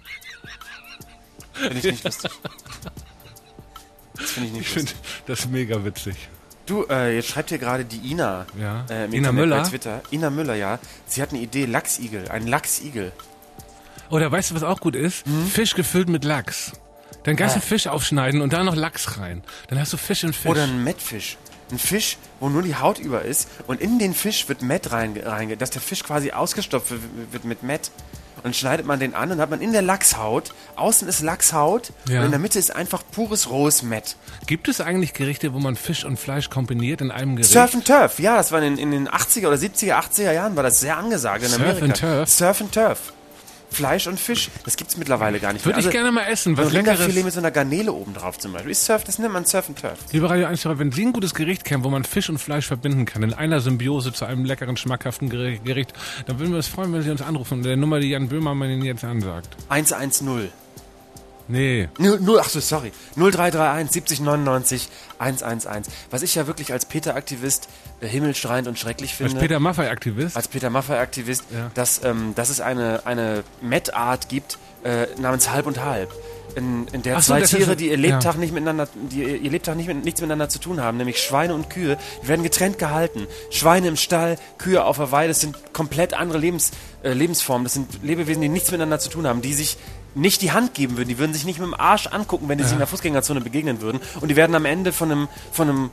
Finde ich nicht lustig. Das finde ich nicht lustig. Ich finde das mega witzig. Du, jetzt schreibt hier gerade die Ina. Ja. Im Ina Internet Müller? bei Twitter. Ina Müller, ja. Sie hat eine Idee, Lachsigel. Ein Lachsigel. Oder weißt du, was auch gut ist? Fisch gefüllt mit Lachs. Dann ganzen Fisch aufschneiden und da noch Lachs rein. Dann hast du Fisch und Fisch. Oder ein Mettfisch. Ein Fisch, wo nur die Haut über ist und in den Fisch wird Mett reinge, dass der Fisch quasi ausgestopft wird mit Mett. Und dann schneidet man den an und hat man in der Lachshaut, außen ist Lachshaut und in der Mitte ist einfach pures rohes Mett. Gibt es eigentlich Gerichte, wo man Fisch und Fleisch kombiniert in einem Gericht? Surf and Turf, ja, das war in den 80er oder 70er, 80er Jahren war das sehr angesagt in Amerika. Surf and Turf? Surf and Turf. Fleisch und Fisch, das gibt's mittlerweile gar nicht mehr. Würde ich gerne mal essen, was so Rinderfilet Leckeres. mit so einer Garnele oben drauf zum Beispiel. Das nennt man Surf and Turf. Liebe Radio 1, wenn Sie ein gutes Gericht kennen, wo man Fisch und Fleisch verbinden kann, in einer Symbiose zu einem leckeren, schmackhaften Gericht, dann würden wir uns freuen, wenn Sie uns anrufen. Der Nummer, die Jan Böhmermann Ihnen jetzt ansagt. 110. Nee. 0331 70 99 111. Was ich ja wirklich als Peter-Aktivist himmelschreiend und schrecklich finde. Als Peter Maffay-Aktivist? Als Peter Maffay-Aktivist, Ja. dass es eine Mettart gibt namens Halb und Halb. In der Ach so, zwei das ist Tiere, so- die ihr Lebtag nicht miteinander, nichts miteinander zu tun haben, nämlich Schweine und Kühe, die werden getrennt gehalten. Schweine im Stall, Kühe auf der Weide, das sind komplett andere Lebensformen. Das sind Lebewesen, die nichts miteinander zu tun haben, die sich nicht die Hand geben würden. Die würden sich nicht mit dem Arsch angucken, wenn die sich in der Fußgängerzone begegnen würden. Und die werden am Ende von einem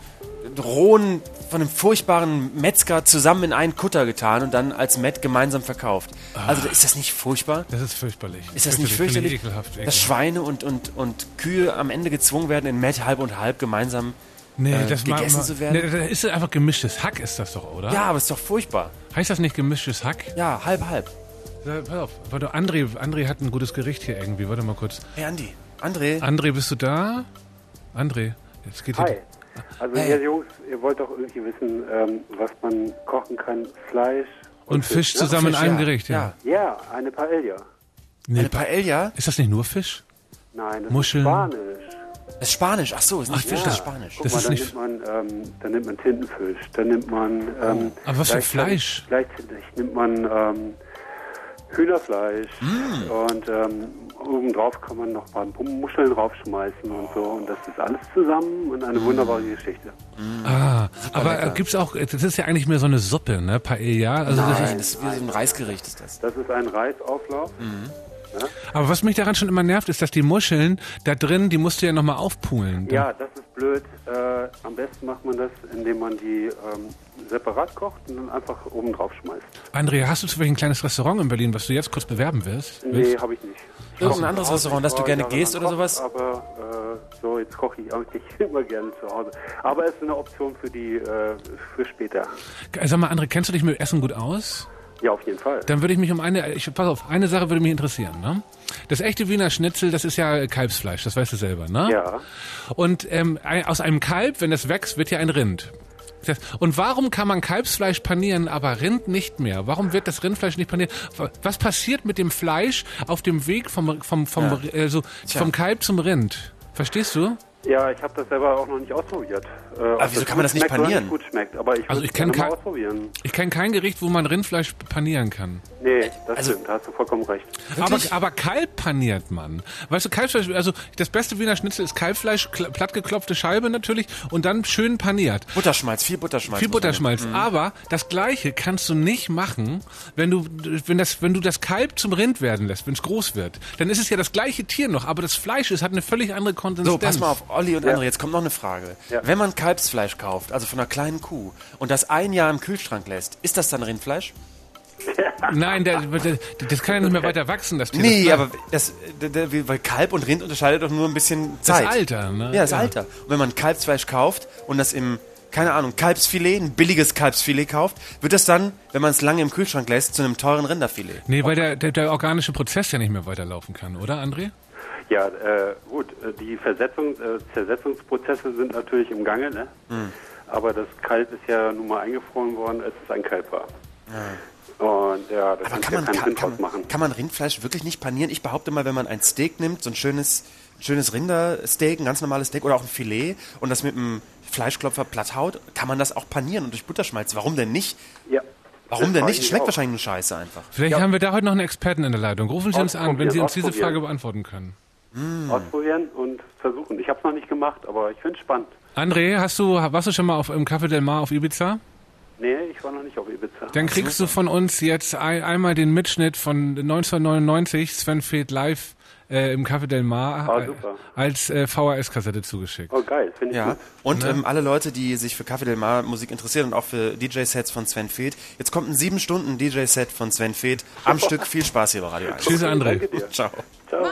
furchtbaren Metzger zusammen in einen Kutter getan und dann als Mett gemeinsam verkauft. Also ist das nicht furchtbar? Das ist fürchterlich. Ist das nicht fürchterlich, Ekelhaft. dass Schweine und Kühe am Ende gezwungen werden, in Mett halb und halb gemeinsam gegessen zu werden? Nee, das ist einfach gemischtes Hack, ist das doch, oder? Ja, aber ist doch furchtbar. Heißt das nicht gemischtes Hack? Ja, halb, halb. Pass auf, warte, André hat ein gutes Gericht hier irgendwie. Warte mal kurz. Hey, Andi. André. André, bist du da? André, jetzt geht Hi. hier. Also Hey. ihr Jungs, ihr wollt doch irgendwie wissen, was man kochen kann. Fleisch Und Fisch ne? zusammen in Fisch, einem ja. Gericht, ja. Ja, eine Paella. Nee, Eine Paella? ist das nicht nur Fisch? Nein, das Muscheln. ist Spanisch. Das ist Spanisch. Ach so, ist nicht Fisch, ja. das ist Spanisch. Guck Das mal, ist dann nicht- nimmt man Tintenfisch, dann nimmt man Aber was für Fleisch? Gleichzeitig nimmt man Hühnerfleisch und obendrauf kann man noch ein paar Muscheln draufschmeißen und so und das ist alles zusammen und eine wunderbare Geschichte. Aber lecker. gibt's auch, das ist ja eigentlich mehr so eine Suppe, ne? Paella. Also das Nein, ist, das ist wie so ein Reisgericht ist das. Das ist ein Reisauflauf. aber was mich daran schon immer nervt, ist, dass die Muscheln da drin, die musst du ja nochmal aufpulen. Ja, das ist blöd. Am besten macht man das, indem man die separat kocht und dann einfach oben drauf schmeißt. Andrea, hast du zufällig ein kleines Restaurant in Berlin, was du jetzt kurz bewerben wirst? Nee, habe ich nicht. Irgendein anderes Restaurant, das du gerne gehst oder sowas? Aber so, jetzt koche ich eigentlich immer gerne zu Hause. Aber es ist eine Option für später. Sag mal, André, kennst du dich mit Essen gut aus? Ja, auf jeden Fall. Dann würde ich mich pass auf, eine Sache würde mich interessieren, ne? Das echte Wiener Schnitzel, das ist ja Kalbsfleisch, das weißt du selber, ne? Ja. Und aus einem Kalb, wenn das wächst, wird ja ein Rind. Und warum kann man Kalbsfleisch panieren, aber Rind nicht mehr? Warum wird das Rindfleisch nicht paniert? Was passiert mit dem Fleisch auf dem Weg vom Kalb zum Rind? Verstehst du? Ja, ich habe das selber auch noch nicht ausprobiert. Aber wieso kann man das nicht panieren? Gut schmeckt, aber ich würde es mal ausprobieren. Ich kenne kein Gericht, wo man Rindfleisch panieren kann. Nee, das stimmt, da hast du vollkommen recht. Aber Kalb paniert man. Weißt du, Kalbsfleisch, also das beste Wiener Schnitzel ist Kalbfleisch, plattgeklopfte Scheibe natürlich und dann schön paniert. Butterschmalz, viel Butterschmalz. Viel Butterschmalz. Aber das Gleiche kannst du nicht machen, wenn du das Kalb zum Rind werden lässt, wenn es groß wird. Dann ist es ja das gleiche Tier noch, aber das Fleisch hat eine völlig andere Konsistenz. So, pass mal auf, Olli und André, jetzt kommt noch eine Frage. Ja. Wenn man Kalbsfleisch kauft, also von einer kleinen Kuh, und das 1 Jahr im Kühlschrank lässt, ist das dann Rindfleisch? Nein, das kann ja nicht mehr weiter wachsen, das Tier. Nee, aber weil Kalb und Rind unterscheidet doch nur ein bisschen Zeit. Das Alter, ne? Ja, das Alter. Und wenn man Kalbsfleisch kauft und das keine Ahnung, Kalbsfilet, ein billiges Kalbsfilet kauft, wird das dann, wenn man es lange im Kühlschrank lässt, zu einem teuren Rinderfilet. Nee, weil der organische Prozess ja nicht mehr weiterlaufen kann, oder, André? Ja, gut, die Zersetzungsprozesse sind natürlich im Gange, ne? Aber das Kalb ist ja nun mal eingefroren worden, als es ein Kalb war. Und ja, das kann ja keinen Sinn draus machen. Kann man Rindfleisch wirklich nicht panieren? Ich behaupte mal, wenn man ein Steak nimmt, so ein schönes Rindersteak, ein ganz normales Steak oder auch ein Filet und das mit einem Fleischklopfer platt haut, kann man das auch panieren und durch Butterschmalz. Warum denn nicht? Ja. Warum denn nicht? Schmeckt wahrscheinlich nur scheiße einfach. Vielleicht haben wir da heute noch einen Experten in der Leitung. Rufen Sie uns an, wenn Sie uns diese Frage beantworten können. Ausprobieren und versuchen. Ich habe es noch nicht gemacht, aber ich finde es spannend. André, warst du schon mal im Café Del Mar auf Ibiza? Nee, ich war noch nicht auf Ibiza. Dann kriegst du von uns jetzt einmal den Mitschnitt von 1999, Sven Feth live im Café Del Mar als VHS-Kassette zugeschickt. Oh geil, finde ich gut. Und alle Leute, die sich für Café Del Mar Musik interessieren und auch für DJ-Sets von Sven Feth, jetzt kommt ein 7-Stunden DJ-Set von Sven Feth am Stück. Viel Spaß hier bei Radio 1. Tschüss, André. Ciao. Ciao.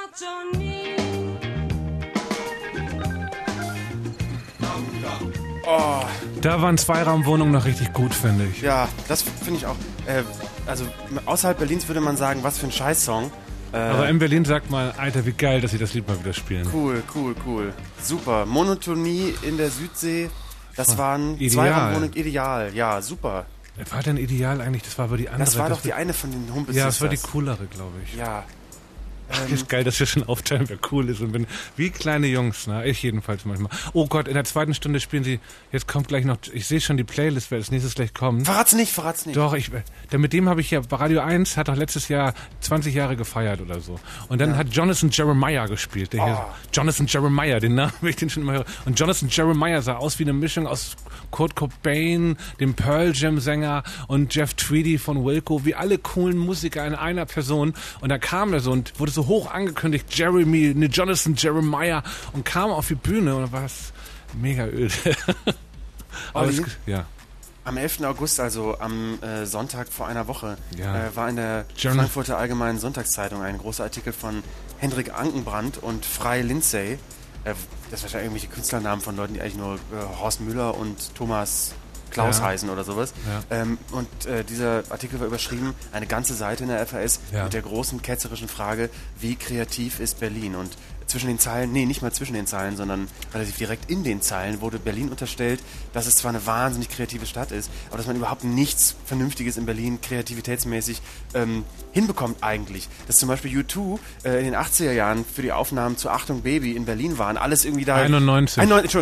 Oh, da waren Zweiraumwohnungen noch richtig gut, finde ich. Ja, das finde ich auch. Also außerhalb Berlins würde man sagen, was für ein Scheißsong. Aber in Berlin sagt man, Alter, wie geil, dass sie das Lied mal wieder spielen. Cool. Super. Monotonie in der Südsee, das waren Zweiraumwohnungen ideal. Ja, super. War denn ideal eigentlich? Das war aber die andere. Das war doch die eine von den Humpels. Ja, das war die coolere, glaube ich. Ja. Ist geil, dass wir schon aufteilen, wer cool ist und bin wie kleine Jungs, ne? Ich jedenfalls manchmal. Oh Gott, in der zweiten Stunde spielen sie, jetzt kommt gleich noch, ich sehe schon die Playlist, wer als nächstes gleich kommt. Verrat's nicht. Doch, mit dem habe ich ja, bei Radio 1 hat doch letztes Jahr 20 Jahre gefeiert oder so. Und dann hat Jonathan Jeremiah gespielt. Jonathan Jeremiah, den Namen will ich den schon immer hören. Und Jonathan Jeremiah sah aus wie eine Mischung aus Kurt Cobain, dem Pearl Jam Sänger und Jeff Tweedy von Wilco, wie alle coolen Musiker in einer Person. Und da kam er so und wurde so hoch angekündigt, Jonathan Jeremiah, und kam auf die Bühne und da war es mega öde. Am 11. August, also am Sonntag vor einer Woche, war in der Frankfurter Allgemeinen Sonntagszeitung ein großer Artikel von Hendrik Ankenbrand und Frei Lindsay. Das sind wahrscheinlich irgendwelche Künstlernamen von Leuten, die eigentlich nur Horst Müller und Thomas Klaus heißen oder sowas. Ja. Dieser Artikel war überschrieben, eine ganze Seite in der FAS mit der großen ketzerischen Frage, wie kreativ ist Berlin? Und zwischen den Zeilen, nicht mal zwischen den Zeilen, sondern relativ direkt in den Zeilen wurde Berlin unterstellt, dass es zwar eine wahnsinnig kreative Stadt ist, aber dass man überhaupt nichts Vernünftiges in Berlin kreativitätsmäßig hinbekommt eigentlich. Dass zum Beispiel U2 in den 80er Jahren für die Aufnahmen zu Achtung Baby in Berlin waren, alles irgendwie da... 91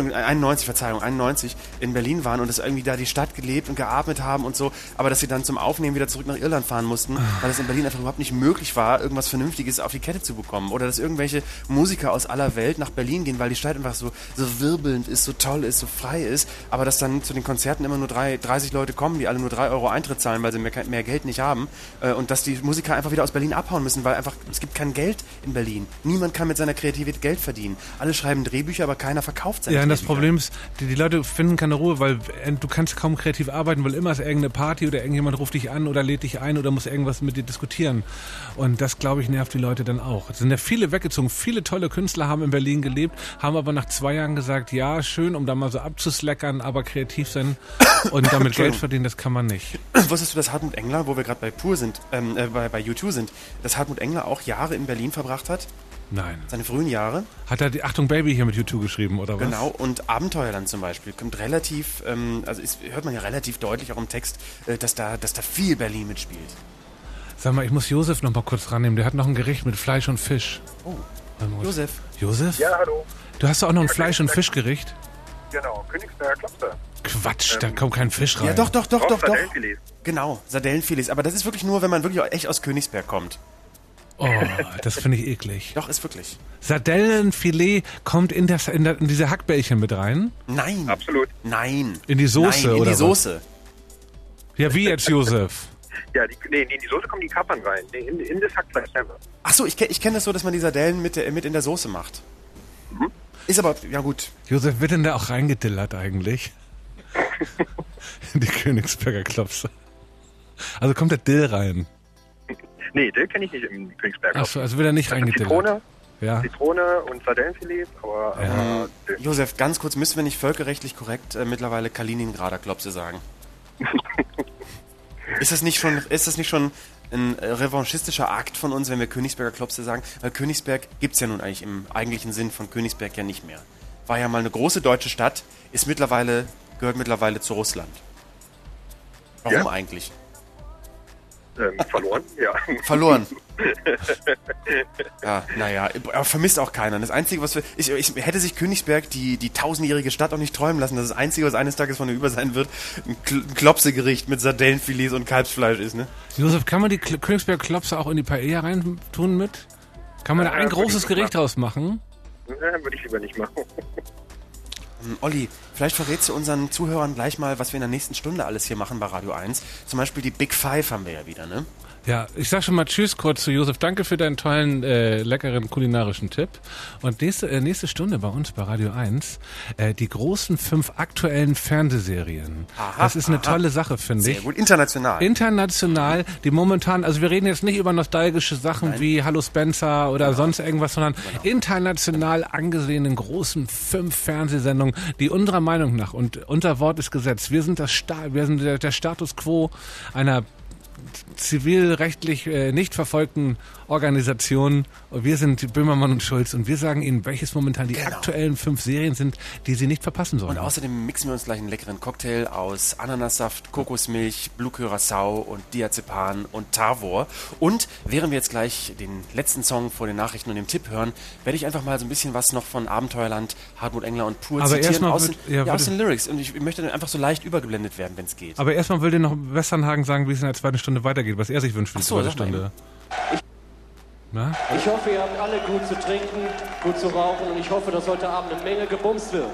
in Berlin waren und dass irgendwie da die Stadt gelebt und geatmet haben und so, aber dass sie dann zum Aufnehmen wieder zurück nach Irland fahren mussten, weil es in Berlin einfach überhaupt nicht möglich war, irgendwas Vernünftiges auf die Kette zu bekommen. Oder dass irgendwelche Musiker aus aller Welt nach Berlin gehen, weil die Stadt einfach so wirbelnd ist, so toll ist, so frei ist, aber dass dann zu den Konzerten immer nur 30 Leute kommen, die alle nur 3 Euro Eintritt zahlen, weil sie mehr Geld nicht haben, und dass die Musiker einfach wieder aus Berlin abhauen müssen, weil einfach es gibt kein Geld in Berlin. Niemand kann mit seiner Kreativität Geld verdienen. Alle schreiben Drehbücher, aber keiner verkauft seine Drehbücher. Ja, und das Problem ist, die Leute finden keine Ruhe, weil du kannst kaum kreativ arbeiten, weil immer ist irgendeine Party oder irgendjemand ruft dich an oder lädt dich ein oder muss irgendwas mit dir diskutieren. Und das, glaube ich, nervt die Leute dann auch. Es sind ja viele weggezogen. Viele tolle Künstler haben in Berlin gelebt, haben aber nach 2 Jahren gesagt, ja, schön, um da mal so abzuslackern, aber kreativ sein und damit Geld verdienen, das kann man nicht. Wusstest du, dass Hartmut Engler, wo wir gerade bei U2 sind, dass Hartmut Engler auch Jahre in Berlin verbracht hat? Nein. Seine frühen Jahre. Hat er die Achtung Baby hier mit U2 geschrieben, oder was? Genau, und Abenteuerland zum Beispiel kommt relativ, hört man ja relativ deutlich auch im Text, dass da viel Berlin mitspielt. Sag mal, ich muss Josef noch mal kurz rannehmen. Der hat noch ein Gericht mit Fleisch und Fisch. Oh, Josef. Josef? Ja, hallo. Du hast doch auch noch ein Fleisch- und Fischgericht? Genau, Königsberger Klopster. Quatsch, da kommt kein Fisch rein. Ja, doch. Sardellenfilet. Genau, Sardellenfilets. Aber das ist wirklich nur, wenn man wirklich auch echt aus Königsberg kommt. Oh, das finde ich eklig. Doch, ist wirklich. Sardellenfilet kommt in diese Hackbällchen mit rein? Nein. Absolut. Nein. In die Soße, Nein, in oder die Soße. Ja, wie jetzt, Josef? Ja, in die Soße kommen die Kapern rein. In das Hackfleisch selber. Ach so, ich kenn das so, dass man die Sardellen mit in der Soße macht. Ist aber, ja gut. Josef, wird denn da auch reingedillert eigentlich? In die Königsberger Klopse. Also kommt der Dill rein? Nee, Dill kenne ich nicht im Königsberger. Achso, also wird er nicht reingedillert. Zitrone und Sardellenfilet, aber Dill. Josef, ganz kurz, müssen wir nicht völkerrechtlich korrekt mittlerweile Kaliningrader Klopse sagen? Ist das nicht schon ein revanchistischer Akt von uns, wenn wir Königsberger Klopse sagen? Weil Königsberg gibt's ja nun eigentlich im eigentlichen Sinn von Königsberg ja nicht mehr. War ja mal eine große deutsche Stadt, gehört mittlerweile zu Russland. Warum eigentlich? Verloren, ja. Verloren. Ja, naja, aber vermisst auch keiner. Das Einzige, was ich hätte sich Königsberg, die 1000-jährige Stadt, auch nicht träumen lassen, dass das Einzige, was eines Tages von ihr über sein wird, ein Klopsegericht mit Sardellenfilets und Kalbsfleisch ist, ne? Josef, kann man die Königsberger Klopse auch in die Paella reintun mit? Kann man da ein großes Gericht draus machen? Würde ich lieber nicht machen. Olli, vielleicht verrätst du unseren Zuhörern gleich mal, was wir in der nächsten Stunde alles hier machen bei Radio 1. Zum Beispiel die Big Five haben wir ja wieder, ne? Ja, ich sag schon mal Tschüss kurz zu Josef. Danke für deinen tollen, leckeren kulinarischen Tipp. Und nächste Stunde bei uns bei Radio 1 die großen 5 aktuellen Fernsehserien. Das ist eine tolle Sache, finde ich. Sehr gut, international. International, die momentan, also wir reden jetzt nicht über nostalgische Sachen wie Hallo Spencer oder sonst irgendwas, sondern international angesehenen großen 5 Fernsehsendungen, die unserer Meinung nach, und unser Wort ist Gesetz, wir sind der Status quo einer zivilrechtlich nicht verfolgten Organisationen. Wir sind Böhmermann und Schulz und wir sagen Ihnen, welches momentan die aktuellen 5 Serien sind, die Sie nicht verpassen sollen. Und außerdem mixen wir uns gleich einen leckeren Cocktail aus Ananassaft, Kokosmilch, Blue Curacao und Diazepam und Tavor. Und während wir jetzt gleich den letzten Song vor den Nachrichten und dem Tipp hören, werde ich einfach mal so ein bisschen was noch von Abenteuerland, Hartmut Engler und Pur zitieren aus den Lyrics. Und ich möchte dann einfach so leicht übergeblendet werden, wenn es geht. Aber erstmal will dir noch Westernhagen sagen, wie es in der zweiten Stunde weitergeht, was er sich wünscht für die zweite Stunde. Ich hoffe, ihr habt alle gut zu trinken, gut zu rauchen und ich hoffe, dass heute Abend eine Menge gebumst wird.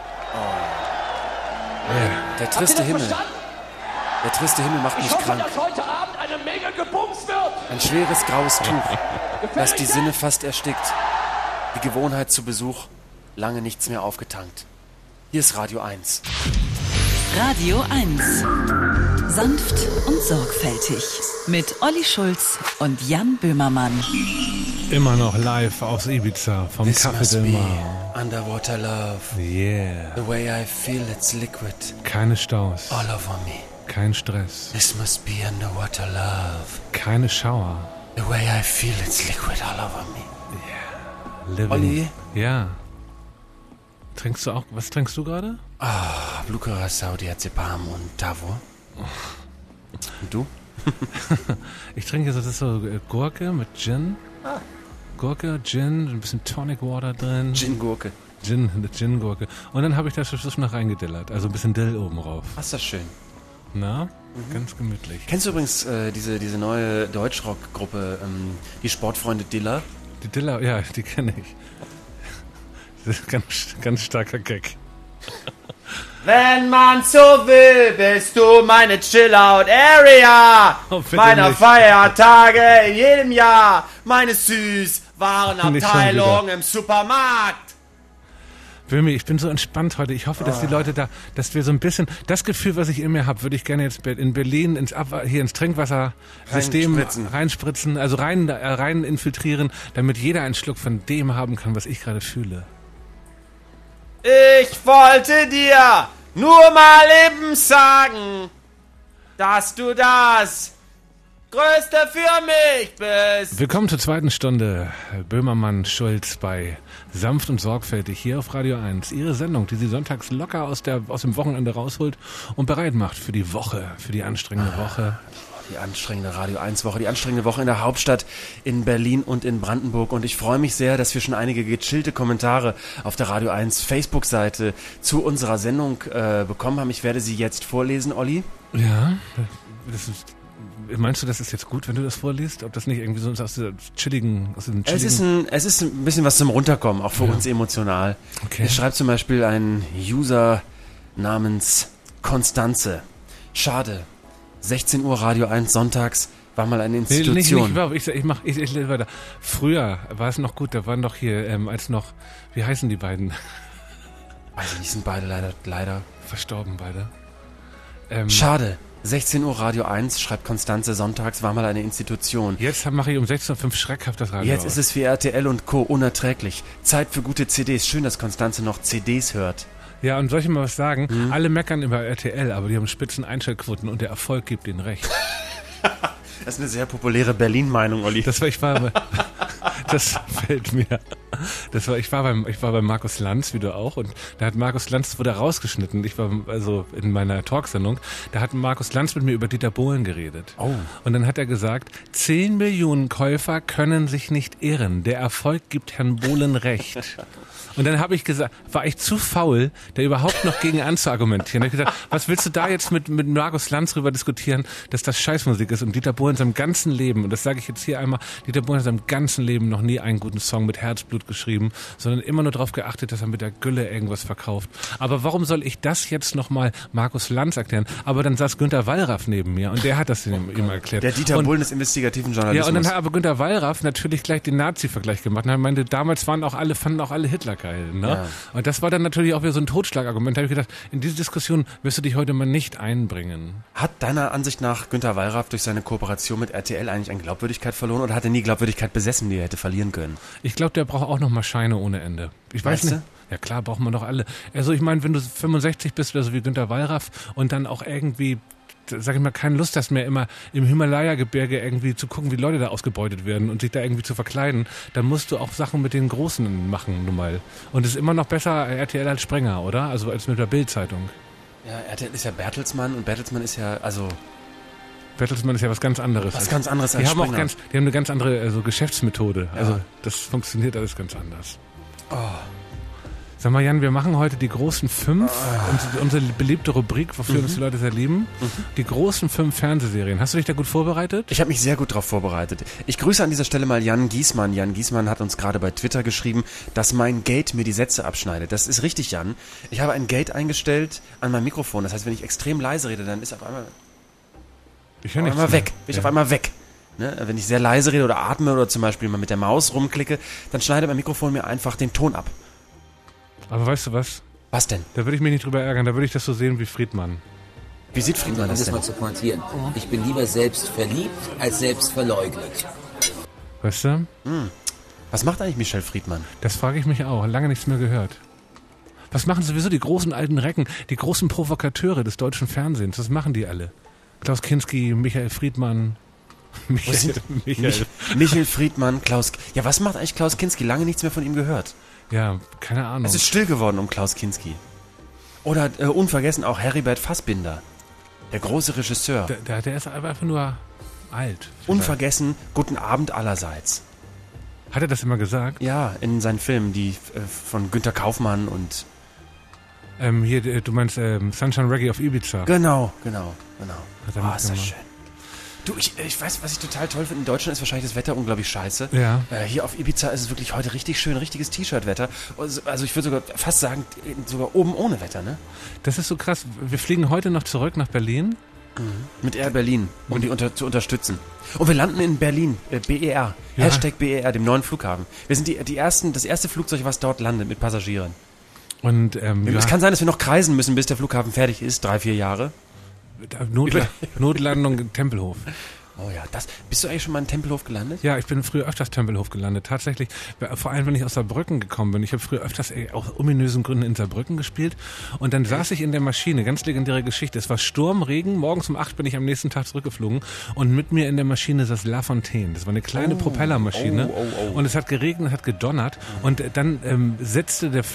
Der triste Himmel. Der triste Himmel macht mich krank. Ich hoffe, dass heute Abend eine Menge gebumst wird. Ein schweres graues Tuch, das die Sinne fast erstickt. Die Gewohnheit zu Besuch, lange nichts mehr aufgetankt. Hier ist Radio 1. Radio 1. Sanft und sorgfältig. Mit Olli Schulz und Jan Böhmermann. Immer noch live aus Ibiza vom Café Del Mar. Underwater love. Yeah. The way I feel it's liquid. Keine Staus. All over me. Kein Stress. This must be underwater love. Keine Schauer. The way I feel it's liquid all over me. Yeah. Living. Olli? Ja. Trinkst du auch? Was trinkst du gerade? Blue Curacao, Diazepam und Tavor. Und du? Ich trinke das ist so Gurke mit Gin. Gurke, Gin, ein bisschen Tonic Water drin. Gin-Gurke. Gin-Gurke. Und dann habe ich da zum Schluss noch reingedillert. Also ein bisschen Dill oben rauf. Ach, ist das schön. Na? Ganz gemütlich. Kennst du übrigens diese neue Deutschrock-Gruppe, die Sportfreunde Diller? Die Diller, ja, die kenne ich. Das ist ein ganz starker Gag. Wenn man so will, bist du meine Chill-Out-Area meiner Feiertage in jedem Jahr. Meine Süß-Warenabteilung im Supermarkt. Böhmi, ich bin so entspannt heute. Ich hoffe, dass die Leute dass wir so ein bisschen, das Gefühl, was ich in mir habe, würde ich gerne jetzt in Berlin ins Trinkwassersystem reinspritzen, also rein infiltrieren, damit jeder einen Schluck von dem haben kann, was ich gerade fühle. Ich wollte dir nur mal eben sagen, dass du das Größte für mich bist. Willkommen zur zweiten Stunde. Böhmermann, Schulz bei Sanft und Sorgfältig hier auf Radio 1. Ihre Sendung, die Sie sonntags locker aus dem Wochenende rausholt und bereit macht für die Woche, für die anstrengende Woche. Die anstrengende Radio 1 Woche, die anstrengende Woche in der Hauptstadt, in Berlin und in Brandenburg. Und ich freue mich sehr, dass wir schon einige gechillte Kommentare auf der Radio 1 Facebook-Seite zu unserer Sendung bekommen haben. Ich werde sie jetzt vorlesen, Olli. Ja, meinst du, das ist jetzt gut, wenn du das vorliest? Ob das nicht irgendwie so aus diesem chilligen... Es ist ein bisschen was zum Runterkommen, auch für uns emotional. Okay. Es schreibt zum Beispiel ein User namens Konstanze. Schade. 16 Uhr Radio 1 sonntags war mal eine Institution. Ich lese weiter. Früher war es noch gut, da waren doch hier, wie heißen die beiden? Also die sind beide leider verstorben, beide. Schade. 16 Uhr Radio 1, schreibt Konstanze, sonntags war mal eine Institution. Jetzt mache ich um 16.05 Uhr schreckhaft das Radio Jetzt ist es für RTL und Co. unerträglich. Zeit für gute CDs. Schön, dass Konstanze noch CDs hört. Ja, und soll ich mal was sagen? Alle meckern über RTL, aber die haben spitzen Einschaltquoten und der Erfolg gibt ihnen recht. Das ist eine sehr populäre Berlin-Meinung, Olli. Das fällt mir. Ich war bei Markus Lanz, wie du auch, und da hat Markus Lanz, wurde rausgeschnitten. Ich war also in meiner Talksendung, da hat Markus Lanz mit mir über Dieter Bohlen geredet. Oh. Und dann hat er gesagt, 10 Millionen Käufer können sich nicht irren. Der Erfolg gibt Herrn Bohlen recht. Und dann habe ich gesagt, war ich zu faul, da überhaupt noch gegen anzuargumentieren. Da habe ich gesagt, was willst du da jetzt mit Markus Lanz drüber diskutieren, dass das Scheißmusik ist? Und Dieter Bohlen in seinem ganzen Leben, und das sage ich jetzt hier einmal, Dieter Bohlen in seinem ganzen Leben noch nie einen guten Song mit Herzblut geschrieben, sondern immer nur darauf geachtet, dass er mit der Gülle irgendwas verkauft. Aber warum soll ich das jetzt nochmal Markus Lanz erklären? Aber dann saß Günter Wallraff neben mir und der hat das ihm erklärt. Der Dieter Bohlen des investigativen Journalismus. Ja, und dann hat aber Günter Wallraff natürlich gleich den Nazi-Vergleich gemacht. Und er meinte, damals fanden auch alle Hitler geil. Ne? Ja. Und das war dann natürlich auch wieder so ein Totschlagargument. Da habe ich gedacht, in diese Diskussion wirst du dich heute mal nicht einbringen. Hat deiner Ansicht nach Günter Wallraff durch seine Kooperation mit RTL eigentlich an Glaubwürdigkeit verloren oder hat er nie Glaubwürdigkeit besessen, die er hätte verlieren können? Ich glaube, der braucht auch noch mal Scheine ohne Ende. Ich weiß nicht. Ja klar, braucht man doch alle. Also ich meine, wenn du 65 bist oder so wie Günter Wallraff und dann auch irgendwie, sag ich mal, keine Lust hast mehr immer im Himalaya-Gebirge irgendwie zu gucken, wie Leute da ausgebeutet werden und sich da irgendwie zu verkleiden, dann musst du auch Sachen mit den Großen machen, nun mal. Und es ist immer noch besser RTL als Sprenger, oder? Also als mit der Bild-Zeitung. Ja, RTL ist ja Bertelsmann und Bertelsmann ist ja, Bertelsmann ist ja was ganz anderes. Was ganz anderes als Springer. Die haben eine ganz andere Geschäftsmethode. Ja. Also das funktioniert alles ganz anders. Oh. Sag mal, Jan, wir machen heute die großen 5, unsere beliebte Rubrik, wofür uns die Leute sehr lieben. Die großen 5 Fernsehserien. Hast du dich da gut vorbereitet? Ich habe mich sehr gut darauf vorbereitet. Ich grüße an dieser Stelle mal Jan Giesmann. Jan Giesmann hat uns gerade bei Twitter geschrieben, dass mein Gate mir die Sätze abschneidet. Das ist richtig, Jan. Ich habe ein Gate eingestellt an mein Mikrofon. Das heißt, wenn ich extrem leise rede, dann ist auf einmal... Ich höre nichts. Auf einmal weg. Ne? Wenn ich sehr leise rede oder atme oder zum Beispiel mal mit der Maus rumklicke, dann schneidet mein Mikrofon mir einfach den Ton ab. Aber weißt du was? Was denn? Da würde ich mich nicht drüber ärgern, da würde ich das so sehen wie Friedmann. Wie sieht Friedmann das denn? Um das mal zu pointieren. Ich bin lieber selbst verliebt als selbst verleugnet. Weißt du? Was macht eigentlich Michel Friedmann? Das frage ich mich auch. Lange nichts mehr gehört. Was machen sowieso die großen alten Recken, die großen Provokateure des deutschen Fernsehens? Was machen die alle? Klaus Kinski, Michael Friedmann... Michael Friedmann, Klaus... Ja, was macht eigentlich Klaus Kinski? Lange nichts mehr von ihm gehört. Ja, keine Ahnung. Es ist still geworden um Klaus Kinski. Oder unvergessen auch Heribert Fassbinder, der große Regisseur. Der ist einfach nur alt. Vielleicht. Unvergessen, guten Abend allerseits. Hat er das immer gesagt? Ja, in seinen Filmen, die von Günter Kaufmann und... Hier, du meinst Sunshine Reggae auf Ibiza. Genau. Ist das schön. Du, ich weiß, was ich total toll finde. In Deutschland ist wahrscheinlich das Wetter unglaublich scheiße. Ja. Hier auf Ibiza ist es wirklich heute richtig schön, richtiges T-Shirt-Wetter. Also ich würde sogar fast sagen, sogar oben ohne Wetter, ne? Das ist so krass. Wir fliegen heute noch zurück nach Berlin. Mit Air Berlin, um die zu unterstützen. Und wir landen in Berlin, BER, ja. #BER, dem neuen Flughafen. Wir sind das erste Flugzeug, was dort landet mit Passagieren. Und es kann sein, dass wir noch kreisen müssen, bis der Flughafen fertig ist, 3-4 Jahre. Notlandung Tempelhof. Oh ja, bist du eigentlich schon mal in Tempelhof gelandet? Ja, ich bin früher öfters Tempelhof gelandet. Tatsächlich, vor allem, wenn ich aus Saarbrücken gekommen bin. Ich habe früher öfters aus ominösen Gründen in Saarbrücken gespielt. Und dann saß ich in der Maschine, ganz legendäre Geschichte. Es war Sturm, Regen. Morgens um 8 bin ich am nächsten Tag zurückgeflogen. Und mit mir in der Maschine saß La Fontaine. Das war eine kleine Propellermaschine. Und es hat geregnet, hat gedonnert. Und dann setzte der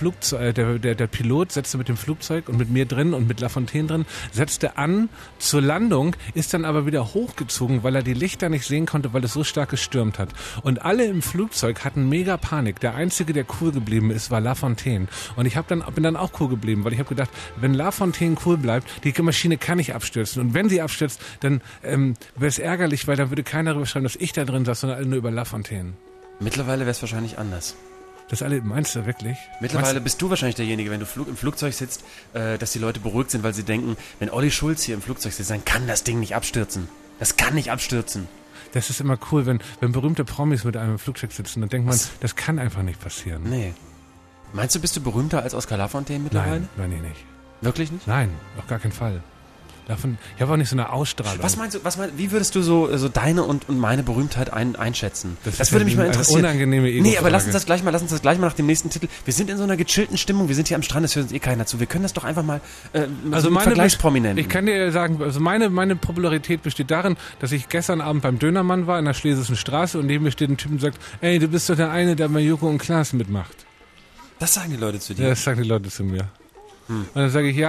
Pilot setzte mit dem Flugzeug und mit mir drin und mit La Fontaine drin, setzte an zur Landung, ist dann aber wieder hochgezogen, weil er die Lichter nicht sehen konnte, weil es so stark gestürmt hat. Und alle im Flugzeug hatten mega Panik. Der Einzige, der cool geblieben ist, war La Fontaine. Und ich bin dann auch cool geblieben, weil ich habe gedacht, wenn La Fontaine cool bleibt, die Maschine kann nicht abstürzen. Und wenn sie abstürzt, dann wäre es ärgerlich, weil dann würde keiner darüber schreiben, dass ich da drin saß, sondern alle nur über La Fontaine. Mittlerweile wäre es wahrscheinlich anders. Das alle, meinst du wirklich? Mittlerweile bist du wahrscheinlich derjenige, wenn du im Flugzeug sitzt, dass die Leute beruhigt sind, weil sie denken, wenn Olli Schulz hier im Flugzeug sitzt, dann kann das Ding nicht abstürzen. Das kann nicht abstürzen. Das ist immer cool, wenn berühmte Promis mit einem im Flugzeug sitzen, dann denkt man, das kann einfach nicht passieren. Nee. Meinst du, bist du berühmter als Oskar Lafontaine mittlerweile? Nein, nicht. Wirklich nicht? Nein, auf gar keinen Fall. Ich habe auch nicht so eine Ausstrahlung. Was meinst du, wie würdest du so deine und meine Berühmtheit einschätzen? Das würde mich mal interessieren. Eine unangenehme Ego-Frage. Nee, aber lass uns das gleich mal nach dem nächsten Titel. Wir sind in so einer gechillten Stimmung, wir sind hier am Strand, das hört uns keiner zu. Wir können das doch einfach mal mit Vergleichsprominenten. Ich kann dir sagen, also meine Popularität besteht darin, dass ich gestern Abend beim Dönermann war in der Schlesischen Straße und neben mir steht ein Typ und sagt, ey, du bist doch der eine, der bei Joko und Klaas mitmacht. Das sagen die Leute zu dir? Ja, das sagen die Leute zu mir. Und dann sage ich,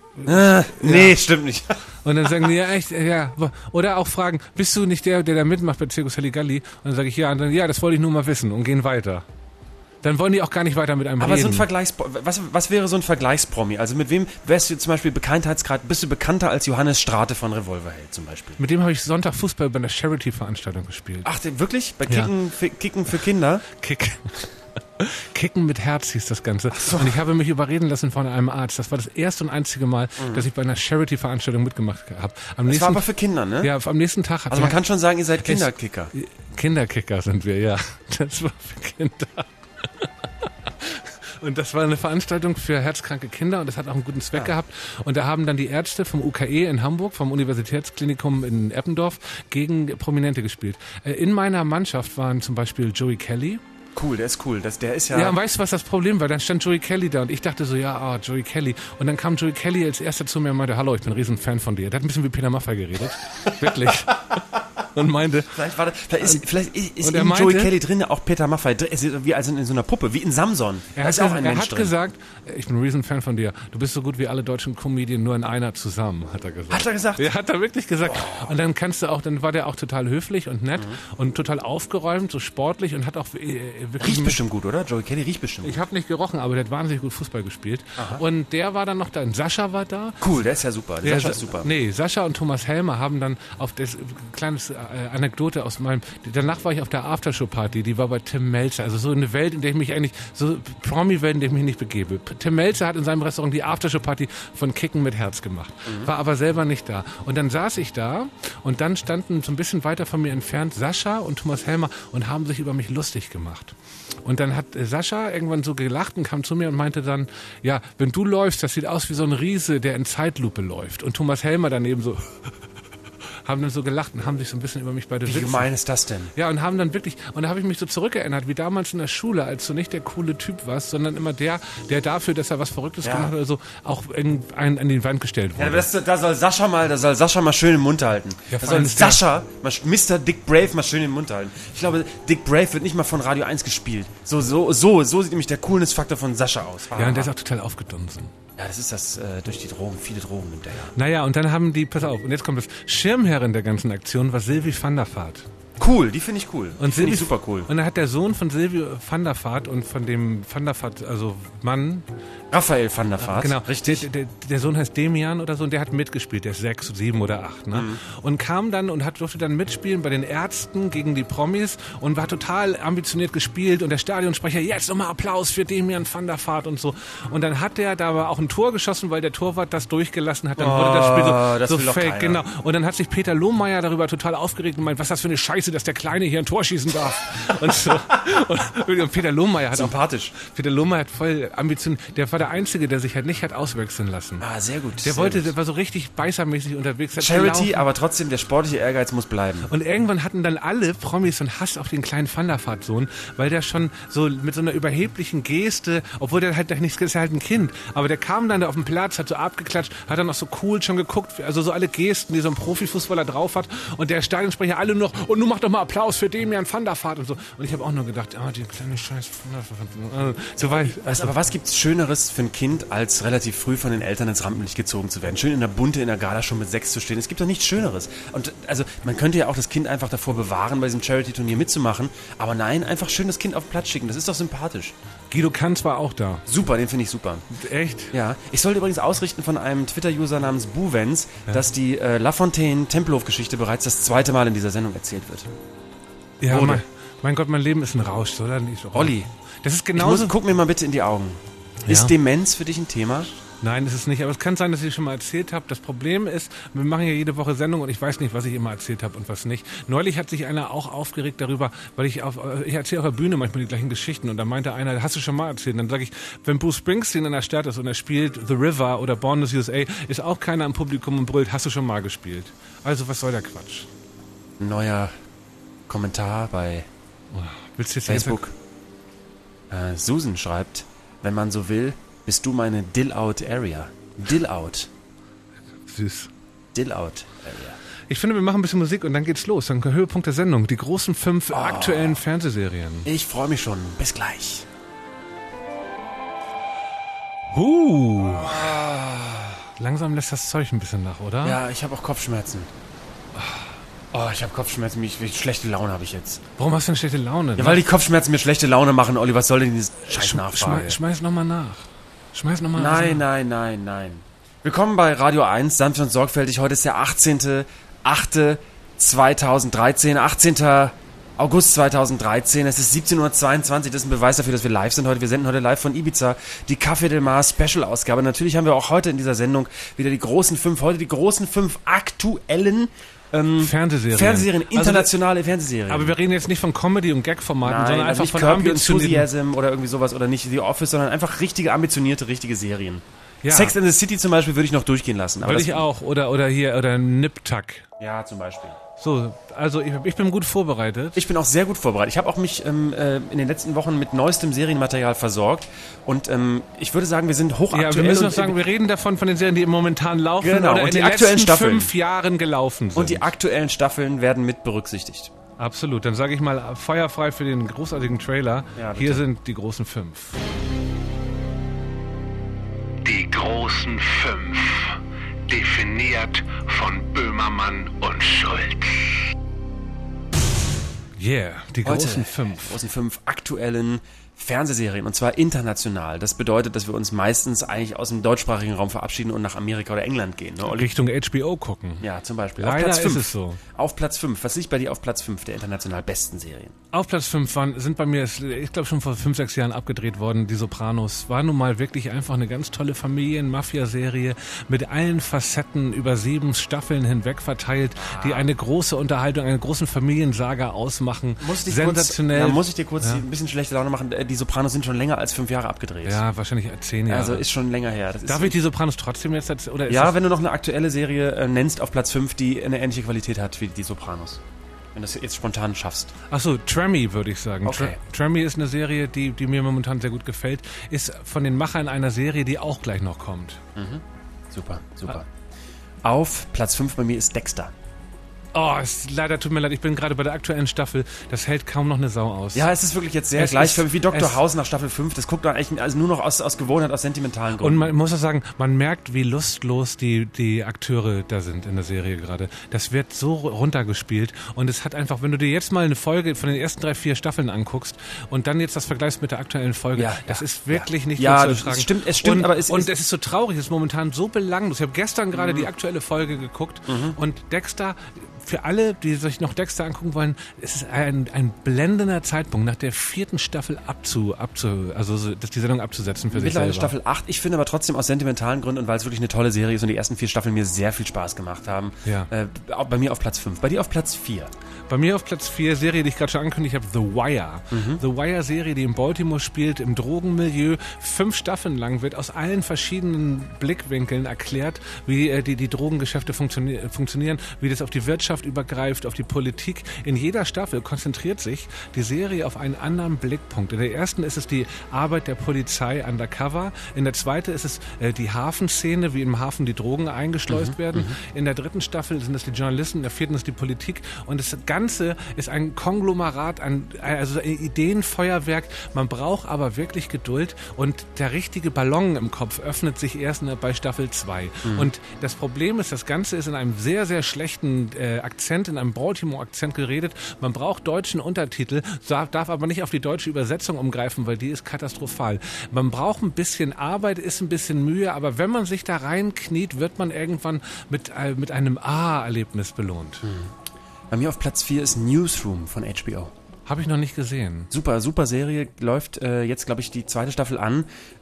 nee, stimmt nicht. Und dann sagen die, ja, echt, ja. Oder auch fragen, bist du nicht der da mitmacht bei Circus Halligalli? Und dann sage ich, ja. Und dann, ja, das wollte ich nur mal wissen und gehen weiter. Dann wollen die auch gar nicht weiter mit einem reden. Aber so ein was wäre so ein Vergleichspromi? Also mit wem wärst du zum Beispiel Bekanntheitsgrad, bist du bekannter als Johannes Strate von Revolverheld zum Beispiel? Mit dem habe ich Sonntag Fußball bei einer Charity-Veranstaltung gespielt. Ach, wirklich? Bei Kicken für Kinder? Kicken mit Herz hieß das Ganze. So. Und ich habe mich überreden lassen von einem Arzt. Das war das erste und einzige Mal, dass ich bei einer Charity-Veranstaltung mitgemacht habe. Das war aber für Kinder, ne? Ja, am nächsten Tag. Also man kann schon sagen, ihr seid Kinderkicker. Kinderkicker sind wir, ja. Das war für Kinder. Und das war eine Veranstaltung für herzkranke Kinder und das hat auch einen guten Zweck gehabt. Und da haben dann die Ärzte vom UKE in Hamburg, vom Universitätsklinikum in Eppendorf gegen Prominente gespielt. In meiner Mannschaft waren zum Beispiel Joey Kelly. Cool, der ist cool. Der ist ja. Ja, und weißt du, was das Problem war? Dann stand Joey Kelly da und ich dachte so, Joey Kelly. Und dann kam Joey Kelly als erster zu mir und meinte, hallo, ich bin ein riesen Fan von dir. Der hat ein bisschen wie Peter Maffay geredet. Wirklich. Und meinte... Vielleicht ist in Joey Kelly drin auch Peter Maffay, wie also in so einer Puppe, wie in Samson. Er hat gesagt, ich bin ein riesen Fan von dir. Du bist so gut wie alle deutschen Comedien, nur in einer zusammen, hat er gesagt. Hat er gesagt? Ja, hat er wirklich gesagt. Oh. Und dann war der auch total höflich und nett und total aufgeräumt, so sportlich und hat auch riecht bestimmt gut, oder? Joey Kelly riecht bestimmt gut. Ich habe nicht gerochen, aber der hat wahnsinnig gut Fußball gespielt. Aha. Und der war dann noch da. Und Sascha war da. Cool, der ist ja super. Sascha ist super. Nee, Sascha und Thomas Helmer haben dann auf das kleines Anekdote aus meinem... Danach war ich auf der Aftershow-Party, die war bei Tim Melzer. Also so eine Welt, in der ich mich eigentlich... So Promi-Welt, in der ich mich nicht begebe. Tim Melzer hat in seinem Restaurant die Aftershow-Party von Kicken mit Herz gemacht. War aber selber nicht da. Und dann saß ich da und dann standen so ein bisschen weiter von mir entfernt Sascha und Thomas Helmer und haben sich über mich lustig gemacht. Und dann hat Sascha irgendwann so gelacht und kam zu mir und meinte dann, ja, wenn du läufst, das sieht aus wie so ein Riese, der in Zeitlupe läuft. Und Thomas Helmer daneben so... haben dann so gelacht und haben sich so ein bisschen über mich beide Wie gemein ist das denn? Ja, und haben dann wirklich, und da habe ich mich so zurückerinnert, wie damals in der Schule, als du nicht der coole Typ warst, sondern immer der dafür, dass er was Verrücktes gemacht hat oder so, auch an die Wand gestellt wurde. Ja, da soll Sascha mal schön den Mund halten. Ja, da soll Sascha, Mr. Dick Brave, mal schön den Mund halten. Ich glaube, Dick Brave wird nicht mal von Radio 1 gespielt. So sieht nämlich der Coolness-Faktor von Sascha aus. Ja, und der ist auch total aufgedunsen. Ja, das ist das durch die Drogen. Viele Drogen nimmt er ja. Naja, und dann haben die, pass auf, und jetzt kommt das, Schirmherrin der ganzen Aktion war Sylvie van der Vaart. Cool, die finde ich cool. Und finde ich super cool. Und dann hat der Sohn von Sylvie van der Vaart und von dem van der Vaart, also Mann... Raphael van der Vaart. Genau. Richtig. Der Sohn heißt Demian oder so und der hat mitgespielt, der ist 6, 7 oder 8. Ne? Und kam dann und durfte dann mitspielen bei den Ärzten gegen die Promis und war total ambitioniert gespielt und der Stadionsprecher, jetzt nochmal Applaus für Demian van der Vaart und so. Und dann hat der da aber auch ein Tor geschossen, weil der Torwart das durchgelassen hat. Dann wurde das Spiel so fake. Genau. Und dann hat sich Peter Lohmeier darüber total aufgeregt und meint, was ist das für eine Scheiße scheiße, dass der Kleine hier ein Tor schießen darf. Und so. Und Peter Lohmeier hat sympathisch. Peter Lohmeier hat voll Ambitionen. Der war der Einzige, der sich halt nicht hat auswechseln lassen. Ah, sehr gut. Der war so richtig beißermäßig unterwegs. Charity, aber trotzdem, der sportliche Ehrgeiz muss bleiben. Und irgendwann hatten dann alle Promis so einen Hass auf den kleinen Van der Vaart-Sohn, weil der schon so mit so einer überheblichen Geste, obwohl der halt nichts ist, ja halt ein Kind, aber der kam dann da auf den Platz, hat so abgeklatscht, hat dann noch so cool schon geguckt, also so alle Gesten, die so ein Profifußballer drauf hat, und der Stadionsprecher alle noch, und nun mach doch mal Applaus für Demian Van der Vaart und so. Und ich habe auch nur gedacht, die kleine Scheiß Van der Vaart. So weit. Aber was gibt's Schöneres für ein Kind, als relativ früh von den Eltern ins Rampenlicht gezogen zu werden? Schön in der Bunte, in der Gala schon mit 6 zu stehen. Es gibt doch nichts Schöneres. Und also man könnte ja auch das Kind einfach davor bewahren, bei diesem Charity-Turnier mitzumachen. Aber nein, einfach schön das Kind auf den Platz schicken. Das ist doch sympathisch. Guido Kanz war auch da. Super, den finde ich super. Echt? Ja. Ich sollte übrigens ausrichten von einem Twitter-User namens Buvenz, dass die Lafontaine-Tempelhof-Geschichte bereits das 2. Mal in dieser Sendung erzählt wird. Ja, mein Gott, mein Leben ist ein Rausch, oder? Olli, das ist genauso. Guck mir mal bitte in die Augen. Ja. Ist Demenz für dich ein Thema? Nein, ist es nicht. Aber es kann sein, dass ich schon mal erzählt habe. Das Problem ist, wir machen ja jede Woche Sendung und ich weiß nicht, was ich immer erzählt habe und was nicht. Neulich hat sich einer auch aufgeregt darüber, weil ich erzähle auf der Bühne manchmal die gleichen Geschichten, und da meinte einer, hast du schon mal erzählt? Und dann sage ich, wenn Bruce Springsteen in der Stadt ist und er spielt The River oder Born in the USA, ist auch keiner im Publikum und brüllt, hast du schon mal gespielt? Also was soll der Quatsch? Neuer Kommentar bei Facebook. Susan schreibt, wenn man so will, bist du meine Dill-Out-Area. Dill-Out. Süß. Dill-Out-Area. Ich finde, wir machen ein bisschen Musik und dann geht's los. Dann Höhepunkt der Sendung. Die großen 5 aktuellen Fernsehserien. Ich freue mich schon. Bis gleich. Langsam lässt das Zeug ein bisschen nach, oder? Ja, ich habe auch Kopfschmerzen. Ich habe Kopfschmerzen. Schlechte Laune habe ich jetzt. Warum hast du denn schlechte Laune? Ja, weil die Kopfschmerzen mir schlechte Laune machen, Olli. Was soll denn diese Scheiß-Nachfrage? Schmeiß nochmal nach. Nein. Willkommen bei Radio 1, sanft und sorgfältig. Heute ist der 18.08.2013, 18. August 2013. Es ist 17.22 Uhr. Das ist ein Beweis dafür, dass wir live sind heute. Wir senden heute live von Ibiza die Café del Mar Special-Ausgabe. Natürlich haben wir auch heute in dieser Sendung wieder die großen 5. Heute die großen 5 aktuellen Fernsehserien, internationale Fernsehserien. Aber wir reden jetzt nicht von Comedy- und Gag-Formaten, sondern einfach von Curb Your Enthusiasm oder irgendwie sowas oder nicht The Office, sondern einfach richtige, ambitionierte, richtige Serien. Ja. Sex and the City zum Beispiel würde ich noch durchgehen lassen. Würde ich auch. Oder Nip Tuck. Ja, zum Beispiel. So, also ich bin gut vorbereitet. Ich bin auch sehr gut vorbereitet. Ich habe auch mich in den letzten Wochen mit neuestem Serienmaterial versorgt. Und ich würde sagen, wir sind hochaktuell. Ja, wir müssen noch sagen, wir reden von den Serien, die momentan laufen oder und in den aktuellen letzten Staffeln 5 Jahren gelaufen sind. Und die aktuellen Staffeln werden mit berücksichtigt. Absolut. Dann sage ich mal feuerfrei für den großartigen Trailer. Ja, hier sind die großen 5. Die großen 5. Definiert von Böhmermann und Schulz. Yeah, die großen 5. Die großen 5 aktuellen Fernsehserien, und zwar international. Das bedeutet, dass wir uns meistens eigentlich aus dem deutschsprachigen Raum verabschieden und nach Amerika oder England gehen. Ne? Richtung HBO gucken. Ja, zum Beispiel. Leider auf Platz 5. Ist es so. Auf Platz 5. Was liegt bei dir auf Platz 5 der international besten Serien? Auf Platz 5 sind bei mir, ich glaube schon vor 5, 6 Jahren abgedreht worden, die Sopranos. War nun mal wirklich einfach eine ganz tolle Familien-Mafia-Serie mit allen Facetten über 7 Staffeln hinweg verteilt, die eine große Unterhaltung, einen großen Familiensaga ausmachen. Sensationell. Muss ich dir kurz ein bisschen schlechte Laune machen? Die Sopranos sind schon länger als 5 Jahre abgedreht. Ja, wahrscheinlich 10 Jahre. Also ist schon länger her. Darf ich die Sopranos trotzdem jetzt oder ja, wenn du noch eine aktuelle Serie nennst auf Platz 5, die eine ähnliche Qualität hat wie die Sopranos. Wenn du das jetzt spontan schaffst. Achso, Tremmy würde ich sagen. Okay. Tremmy ist eine Serie, die mir momentan sehr gut gefällt. Ist von den Machern einer Serie, die auch gleich noch kommt. Mhm. Super. Auf Platz 5 bei mir ist Dexter. Leider tut mir leid, ich bin gerade bei der aktuellen Staffel, das hält kaum noch eine Sau aus. Ja, es ist wirklich jetzt sehr gleichförmig wie Dr. House nach Staffel 5. Das guckt dann echt nur noch aus Gewohnheit, aus sentimentalen Gründen. Und man muss auch sagen, man merkt, wie lustlos die Akteure da sind in der Serie gerade. Das wird so runtergespielt und es hat einfach, wenn du dir jetzt mal eine Folge von den ersten 3, 4 Staffeln anguckst und dann jetzt das vergleichst mit der aktuellen Folge, das ist wirklich nicht gut zu ertragen. Es stimmt, aber es ist so traurig, es ist momentan so belanglos. Ich habe gestern gerade die aktuelle Folge geguckt und Dexter für alle, die sich noch Dexter angucken wollen, es ist ein blendender Zeitpunkt, nach der 4. Staffel die Sendung abzusetzen für sich selber. Mittlerweile Staffel 8. Ich finde aber trotzdem aus sentimentalen Gründen und weil es wirklich eine tolle Serie ist und die ersten 4 Staffeln mir sehr viel Spaß gemacht haben. Ja. Auch bei mir auf Platz 5. Bei dir auf Platz 4. Bei mir auf Platz 4, Serie, die ich gerade schon angekündigt habe, The Wire. The Wire-Serie, die in Baltimore spielt, im Drogenmilieu. 5 Staffeln lang wird aus allen verschiedenen Blickwinkeln erklärt, wie die Drogengeschäfte funktionieren, wie das auf die Wirtschaft übergreift, auf die Politik. In jeder Staffel konzentriert sich die Serie auf einen anderen Blickpunkt. In der ersten ist es die Arbeit der Polizei undercover. In der zweiten ist es die Hafenszene, wie im Hafen die Drogen eingeschleust werden. In der 3. Staffel sind es die Journalisten, in der 4. ist die Politik. Und das Ganze ist ein Konglomerat, also ein Ideenfeuerwerk. Man braucht aber wirklich Geduld und der richtige Ballon im Kopf öffnet sich erst bei Staffel 2. Und das Problem ist, das Ganze ist in einem sehr, sehr schlechten Akzent, in einem Baltimore-Akzent geredet. Man braucht deutschen Untertitel, darf aber nicht auf die deutsche Übersetzung umgreifen, weil die ist katastrophal. Man braucht ein bisschen Arbeit, ist ein bisschen Mühe, aber wenn man sich da reinkniet, wird man irgendwann mit einem Erlebnis belohnt. Bei mir auf Platz 4 ist Newsroom von HBO. Habe ich noch nicht gesehen. Super, super Serie. Läuft jetzt, glaube ich, die 2. Staffel an.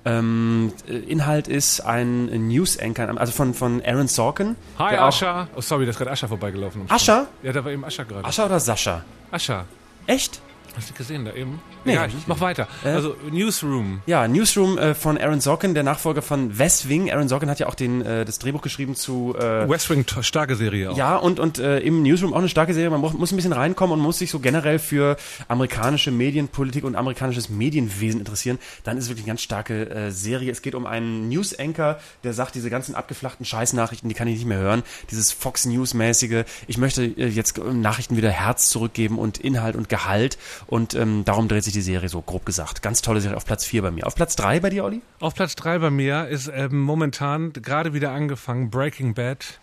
Inhalt ist ein News-Anchor, also von Aaron Sorkin. Hi, Ascha. Oh, sorry, da ist gerade Ascha vorbeigelaufen. Ascha? Ja, da war eben Ascha gerade. Ascha oder Sascha? Ascha. Echt? Hast du gesehen da eben? Nee, ja, mach weiter. Also Newsroom. Ja, Newsroom von Aaron Sorkin, der Nachfolger von West Wing. Aaron Sorkin hat ja auch das Drehbuch geschrieben zu West Wing, starke Serie auch. Ja, und im Newsroom auch eine starke Serie. Man muss ein bisschen reinkommen und muss sich so generell für amerikanische Medienpolitik und amerikanisches Medienwesen interessieren. Dann ist es wirklich eine ganz starke Serie. Es geht um einen News-Anchor, der sagt, diese ganzen abgeflachten Scheißnachrichten, die kann ich nicht mehr hören. Dieses Fox News-mäßige. Ich möchte jetzt Nachrichten wieder Herz zurückgeben und Inhalt und Gehalt. Und darum dreht sich die Serie so, grob gesagt. Ganz tolle Serie auf Platz 4 bei mir. Auf Platz 3 bei dir, Olli? Auf Platz 3 bei mir ist momentan gerade wieder angefangen Breaking Bad.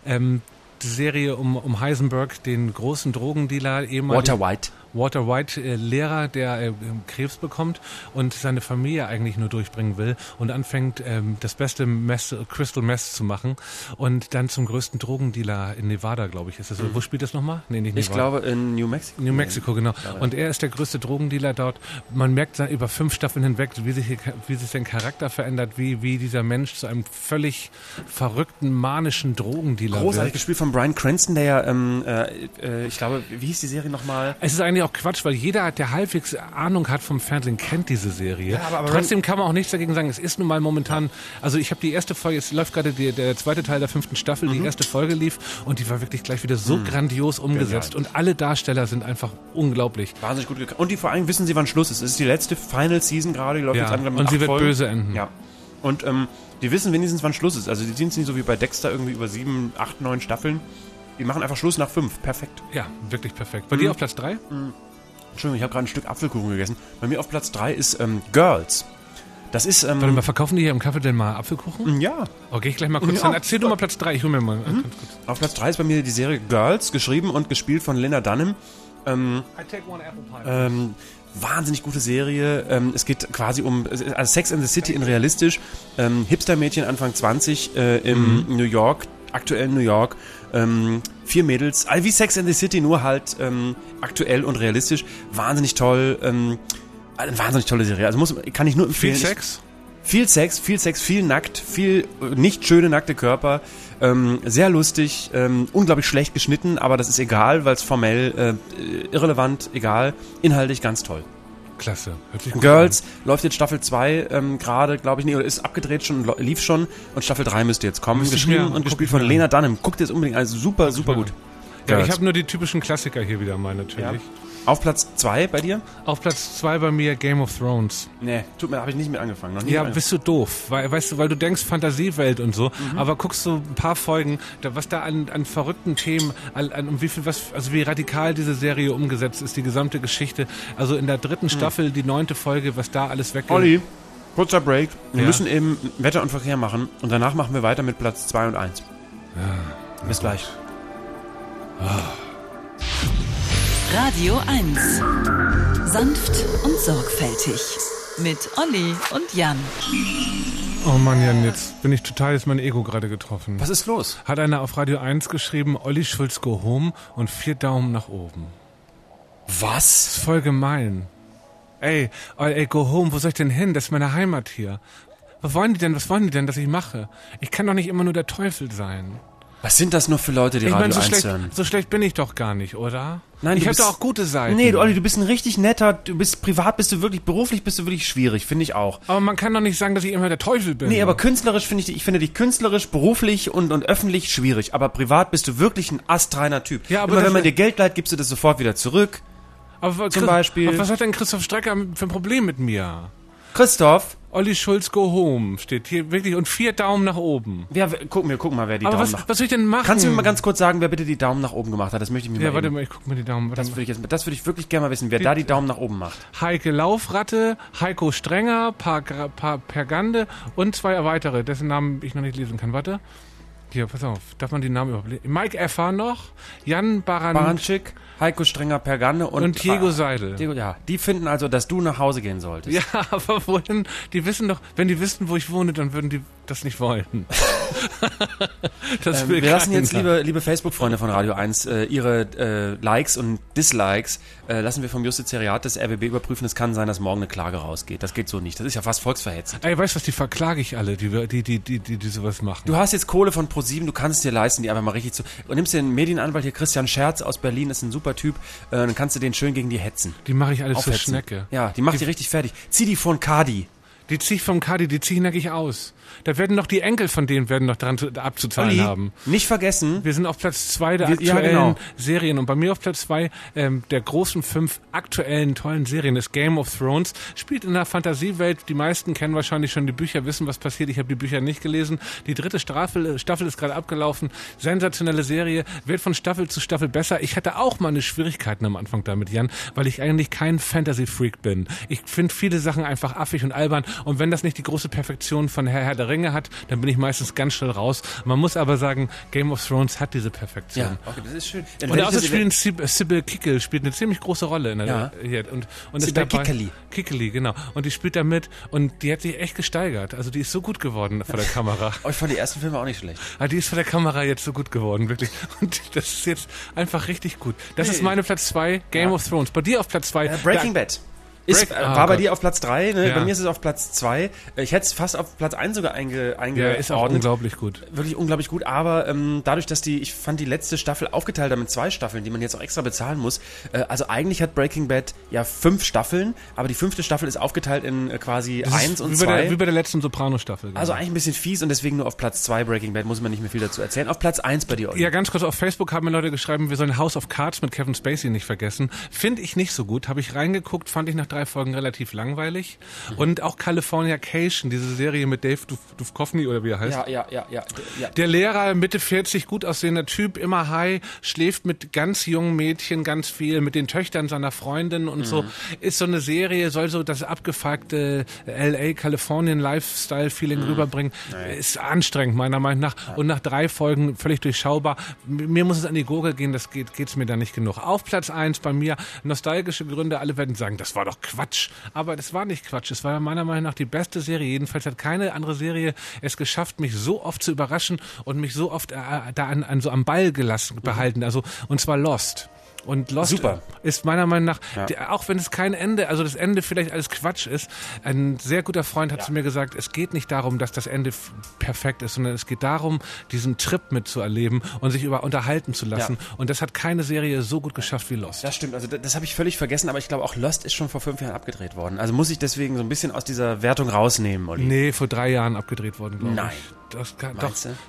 Die Serie um Heisenberg, den großen Drogendealer, Walter White, Lehrer, der Krebs bekommt und seine Familie eigentlich nur durchbringen will und anfängt, das beste Crystal Meth zu machen und dann zum größten Drogendealer in Nevada, glaube ich. Ist das so? Wo spielt das nochmal? Nee, nicht Nevada. Ich glaube in New Mexico. New Mexico, genau. Und er ist der größte Drogendealer dort. Man merkt dann über 5 Staffeln hinweg, wie sich sein Charakter verändert, wie dieser Mensch zu einem völlig verrückten, manischen Drogendealer wird. Großartig gespielt von Bryan Cranston, der ja, ich glaube, wie hieß die Serie nochmal? Es ist eigentlich auch Quatsch, weil jeder, der halbwegs Ahnung hat vom Fernsehen, kennt diese Serie. Ja, aber trotzdem kann man auch nichts dagegen sagen. Es ist nun mal momentan, also ich habe die erste Folge, es läuft gerade der zweite Teil der 5. Staffel, die erste Folge lief und die war wirklich gleich wieder so grandios umgesetzt. Genial. Und alle Darsteller sind einfach unglaublich. Wahnsinnig gut gekannt. Und die vor allem wissen sie, wann Schluss ist. Es ist die letzte Final Season gerade, die läuft jetzt an. Und sie wird böse enden. Ja. Und die wissen wenigstens, wann Schluss ist. Also die sind nicht so wie bei Dexter irgendwie über 7, 8, 9 Staffeln. Die machen einfach Schluss nach 5. Perfekt. Ja, wirklich perfekt. Bei dir auf Platz 3? Entschuldigung, ich habe gerade ein Stück Apfelkuchen gegessen. Bei mir auf Platz 3 ist Girls. Das ist... Warte mal, verkaufen die hier im Café Del Mar Apfelkuchen? Ja. Oh, geh ich gleich mal kurz an. Erzähl du mal Platz 3, ich hole mir mal ganz kurz. Auf Platz 3 ist bei mir die Serie Girls, geschrieben und gespielt von Lena Dunham. I take one apple pie. Wahnsinnig gute Serie. Es geht quasi um also Sex and the City in realistisch. Hipster-Mädchen Anfang 20 im New York, aktuellen New York. 4 Mädels, wie Sex and the City, nur halt aktuell und realistisch. Wahnsinnig toll. Eine wahnsinnig tolle Serie. Also kann ich nur empfehlen. Viel Sex, viel nackt, viel nicht schöne nackte Körper. Sehr lustig, unglaublich schlecht geschnitten, aber das ist egal, weil es formell irrelevant, egal. Inhaltlich ganz toll. Klasse. Hört sich gut Girls an. Läuft jetzt Staffel 2 gerade, glaube ich, oder ist abgedreht schon, lief schon und Staffel 3 müsste jetzt kommen. Geschrieben und gespielt von Lena Dunham. Guckt jetzt unbedingt, also super gut. Ja, ich habe nur die typischen Klassiker hier wieder mal natürlich. Ja. Auf Platz 2 bei dir? Auf Platz 2 bei mir Game of Thrones. Nee, habe ich nicht mit angefangen. Bist du doof. Weißt du, weil du denkst Fantasiewelt und so, aber guckst du ein paar Folgen, was da an verrückten Themen, wie radikal diese Serie umgesetzt ist, die gesamte Geschichte. Also in der 3. Staffel, die 9. Folge, was da alles weggeht. Olli, kurzer Break. Wir müssen eben Wetter und Verkehr machen und danach machen wir weiter mit Platz 2 und 1. Ja, bis gleich. Radio 1. Sanft und sorgfältig. Mit Olli und Jan. Oh Mann, Jan, jetzt bin ich total, ist mein Ego gerade getroffen. Was ist los? Hat einer auf Radio 1 geschrieben, Olli Schulz go home und 4 Daumen nach oben. Was? Das ist voll gemein. Ey, go home, wo soll ich denn hin? Das ist meine Heimat hier. Was wollen die denn, dass ich mache? Ich kann doch nicht immer nur der Teufel sein. Was sind das nur für Leute, die Radio 1 hören? So schlecht bin ich doch gar nicht, oder? Nein, ich habe doch auch gute Seiten. Nee, Olli, du bist ein richtig netter, privat bist du wirklich, beruflich bist du wirklich schwierig, finde ich auch. Aber man kann doch nicht sagen, dass ich immer der Teufel bin. Nee, aber künstlerisch ich finde dich künstlerisch, beruflich und öffentlich schwierig. Aber privat bist du wirklich ein astreiner Typ. Ja, aber immer wenn man dir Geld leiht, gibst du das sofort wieder zurück. Aber zum Beispiel. Aber was hat denn Christoph Strecker für ein Problem mit mir? Christoph? Olli Schulz go home steht hier wirklich und 4 Daumen nach oben. Ja, guck mal, wer die Daumen nach... Was soll ich denn machen? Kannst du mir mal ganz kurz sagen, wer bitte die Daumen nach oben gemacht hat? Das möchte ich mir mal warte mal, ich guck mir die Daumen... Das würde ich wirklich gerne mal wissen, wer da die Daumen nach oben macht. Heike Laufratte, Heiko Strenger, Pergande und 2 weitere, dessen Namen ich noch nicht lesen kann. Warte. Hier, pass auf, darf man die Namen überblicken? Mike Effer noch, Jan Baranczyk, Heiko Strenger, Pergande und Diego Seidel. Ja, die finden also, dass du nach Hause gehen solltest. Ja, aber wohin? Die wissen doch, wenn die wüssten, wo ich wohne, dann würden die das nicht wollen. Wir lassen jetzt, liebe Facebook-Freunde von Radio 1, ihre Likes und Dislikes lassen wir vom Justizariat des RBB überprüfen. Es kann sein, dass morgen eine Klage rausgeht. Das geht so nicht. Das ist ja fast volksverhetzend. Ey, weißt du was, die verklage ich alle, die sowas machen. Du hast jetzt Kohle von ProSieben, du kannst es dir leisten, die einfach mal richtig zu... Und nimmst dir einen Medienanwalt hier, Christian Scherz aus Berlin, ist ein super Typ, dann kannst du den schön gegen die hetzen. Die mache ich alles zur Schnecke. Ja, die macht die richtig fertig. Zieh die von Kadi. Die zieh ich vom Kadi, die zieh ich nackig aus. Da werden noch die Enkel von denen dran abzuzahlen Olli, haben. Nicht vergessen. Wir sind auf Platz 2 der aktuellen Serien und bei mir auf Platz 2 der großen 5 aktuellen tollen Serien ist Game of Thrones. Spielt in der Fantasiewelt. Die meisten kennen wahrscheinlich schon die Bücher, wissen, was passiert. Ich habe die Bücher nicht gelesen. Die 3. Staffel ist gerade abgelaufen. Sensationelle Serie. Wird von Staffel zu Staffel besser. Ich hatte auch meine Schwierigkeiten am Anfang damit, Jan, weil ich eigentlich kein Fantasy-Freak bin. Ich finde viele Sachen einfach affig und albern und wenn das nicht die große Perfektion von Herr der Ringe hat, dann bin ich meistens ganz schnell raus. Man muss aber sagen, Game of Thrones hat diese Perfektion. Ja, okay, das ist schön. Und außerdem Sybil Kickel spielt eine ziemlich große Rolle in der und Sybil Kickel, genau. Und die spielt da mit und die hat sich echt gesteigert. Also die ist so gut geworden vor der Kamera. Ich fand die ersten Filme auch nicht schlecht. Aber die ist vor der Kamera jetzt so gut geworden, wirklich. Und das ist jetzt einfach richtig gut. Das ist meine Platz 2, Game of Thrones. Bei dir auf Platz 2 Breaking Bad. War bei dir auf Platz 3, ne? Ja. Bei mir ist es auf Platz 2. Ich hätte es fast auf Platz 1 sogar eingeordnet. Ja, ist auch unglaublich gut. Wirklich unglaublich gut, aber dadurch, dass ich fand die letzte Staffel aufgeteilt haben in 2 Staffeln, die man jetzt auch extra bezahlen muss. Also eigentlich hat Breaking Bad ja 5 Staffeln, aber die 5. Staffel ist aufgeteilt in quasi 1 und 2. Wie bei der letzten Soprano-Staffel. Genau. Also eigentlich ein bisschen fies und deswegen nur auf Platz 2 Breaking Bad, muss man nicht mehr viel dazu erzählen. Auf Platz 1 bei dir, Olli. Ja, ganz kurz, auf Facebook haben mir Leute geschrieben, wir sollen House of Cards mit Kevin Spacey nicht vergessen. Finde ich nicht so gut. Habe ich reingeguckt, fand ich nach 3 Folgen relativ langweilig. Und auch Californication, diese Serie mit Dave Duchovny oder wie er heißt. Ja. Der Lehrer, Mitte 40, gut aussehender Typ, immer high, schläft mit ganz jungen Mädchen ganz viel, mit den Töchtern seiner Freundin und so. Ist so eine Serie, soll so das abgefuckte LA, Kalifornien Lifestyle-Feeling rüberbringen. Ist anstrengend, meiner Meinung nach. Und nach 3 Folgen völlig durchschaubar. Mir muss es an die Gurgel gehen, das geht's mir da nicht genug. Auf Platz 1 bei mir, nostalgische Gründe, alle werden sagen, das war doch Quatsch. Aber das war nicht Quatsch. Es war meiner Meinung nach die beste Serie. Jedenfalls hat keine andere Serie es geschafft, mich so oft zu überraschen und mich so oft so am Ball behalten. Also, und zwar Lost. Und Lost ist meiner Meinung nach, auch wenn es kein Ende, also das Ende vielleicht alles Quatsch ist, ein sehr guter Freund hat zu mir gesagt, es geht nicht darum, dass das Ende perfekt ist, sondern es geht darum, diesen Trip mitzuerleben und sich unterhalten zu lassen. Ja. Und das hat keine Serie so gut geschafft wie Lost. Das stimmt, also das habe ich völlig vergessen, aber ich glaube auch Lost ist schon vor 5 Jahren abgedreht worden. Also muss ich deswegen so ein bisschen aus dieser Wertung rausnehmen, Olli? Nee, vor 3 Jahren abgedreht worden, glaube ich. Nein. Doch,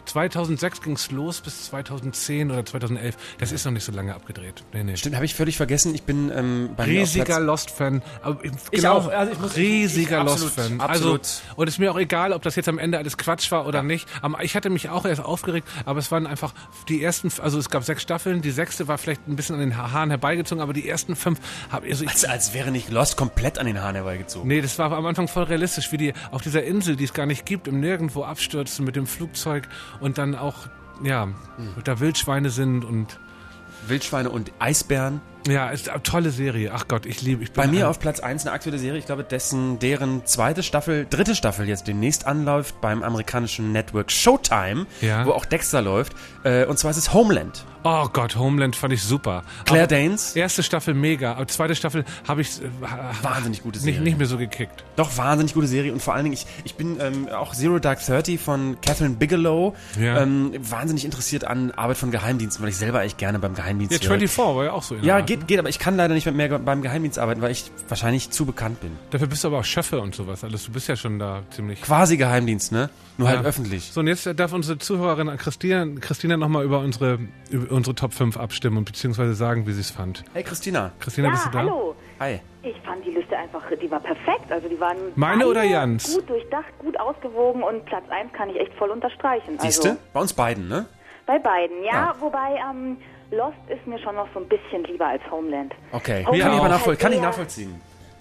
2006 ging es los bis 2010 oder 2011. Das ist noch nicht so lange abgedreht. Nee. Stimmt, habe ich völlig vergessen. Ich bin bei riesiger Lost-Fan. Ich auch. Also riesiger Lost-Fan. Also, und es ist mir auch egal, ob das jetzt am Ende alles Quatsch war oder nicht. Ich hatte mich auch erst aufgeregt, aber es waren einfach die ersten, also es gab 6 Staffeln. Die 6. war vielleicht ein bisschen an den Haaren herbeigezogen, aber die ersten 5 habe ich... Als wäre nicht Lost komplett an den Haaren herbeigezogen. Nee, das war am Anfang voll realistisch, wie die auf dieser Insel, die es gar nicht gibt, im Nirgendwo abstürzen mit dem Flugzeug und dann auch, da Wildschweine sind und Wildschweine und Eisbären. Ja, ist eine tolle Serie. Ach Gott, Bei mir auf Platz 1 eine aktuelle Serie, ich glaube, deren dritte Staffel jetzt demnächst anläuft beim amerikanischen Network Showtime, wo auch Dexter läuft. Und zwar ist es Homeland. Oh Gott, Homeland fand ich super. Claire Danes. Erste Staffel mega, aber zweite Staffel habe ich wahnsinnig gute Serie. Nicht mehr so gekickt. Doch, wahnsinnig gute Serie und vor allen Dingen, ich bin auch Zero Dark 30 von Catherine Bigelow wahnsinnig interessiert an Arbeit von Geheimdiensten, weil ich selber eigentlich gerne beim Geheimdienst Ja, 24 war ja auch so. Ja, geht, aber ich kann leider nicht mehr beim Geheimdienst arbeiten, weil ich wahrscheinlich zu bekannt bin. Dafür bist du aber auch Schöffe und sowas alles. Du bist ja schon da ziemlich... Quasi Geheimdienst, ne? Nur halt öffentlich. So, und jetzt darf unsere Zuhörerin Christina nochmal über unsere Top 5 abstimmen und beziehungsweise sagen, wie sie es fand. Hey Christina. Christina, bist du da? Hallo. Hi. Ich fand die Liste einfach, die war perfekt. Also die waren meine oder Jans? Gut durchdacht, gut ausgewogen und Platz 1 kann ich echt voll unterstreichen. Siehste? Also, bei uns beiden, ne? Bei beiden, ja. Wobei Lost ist mir schon noch so ein bisschen lieber als Homeland. Okay, Homeland kann ich nachvollziehen.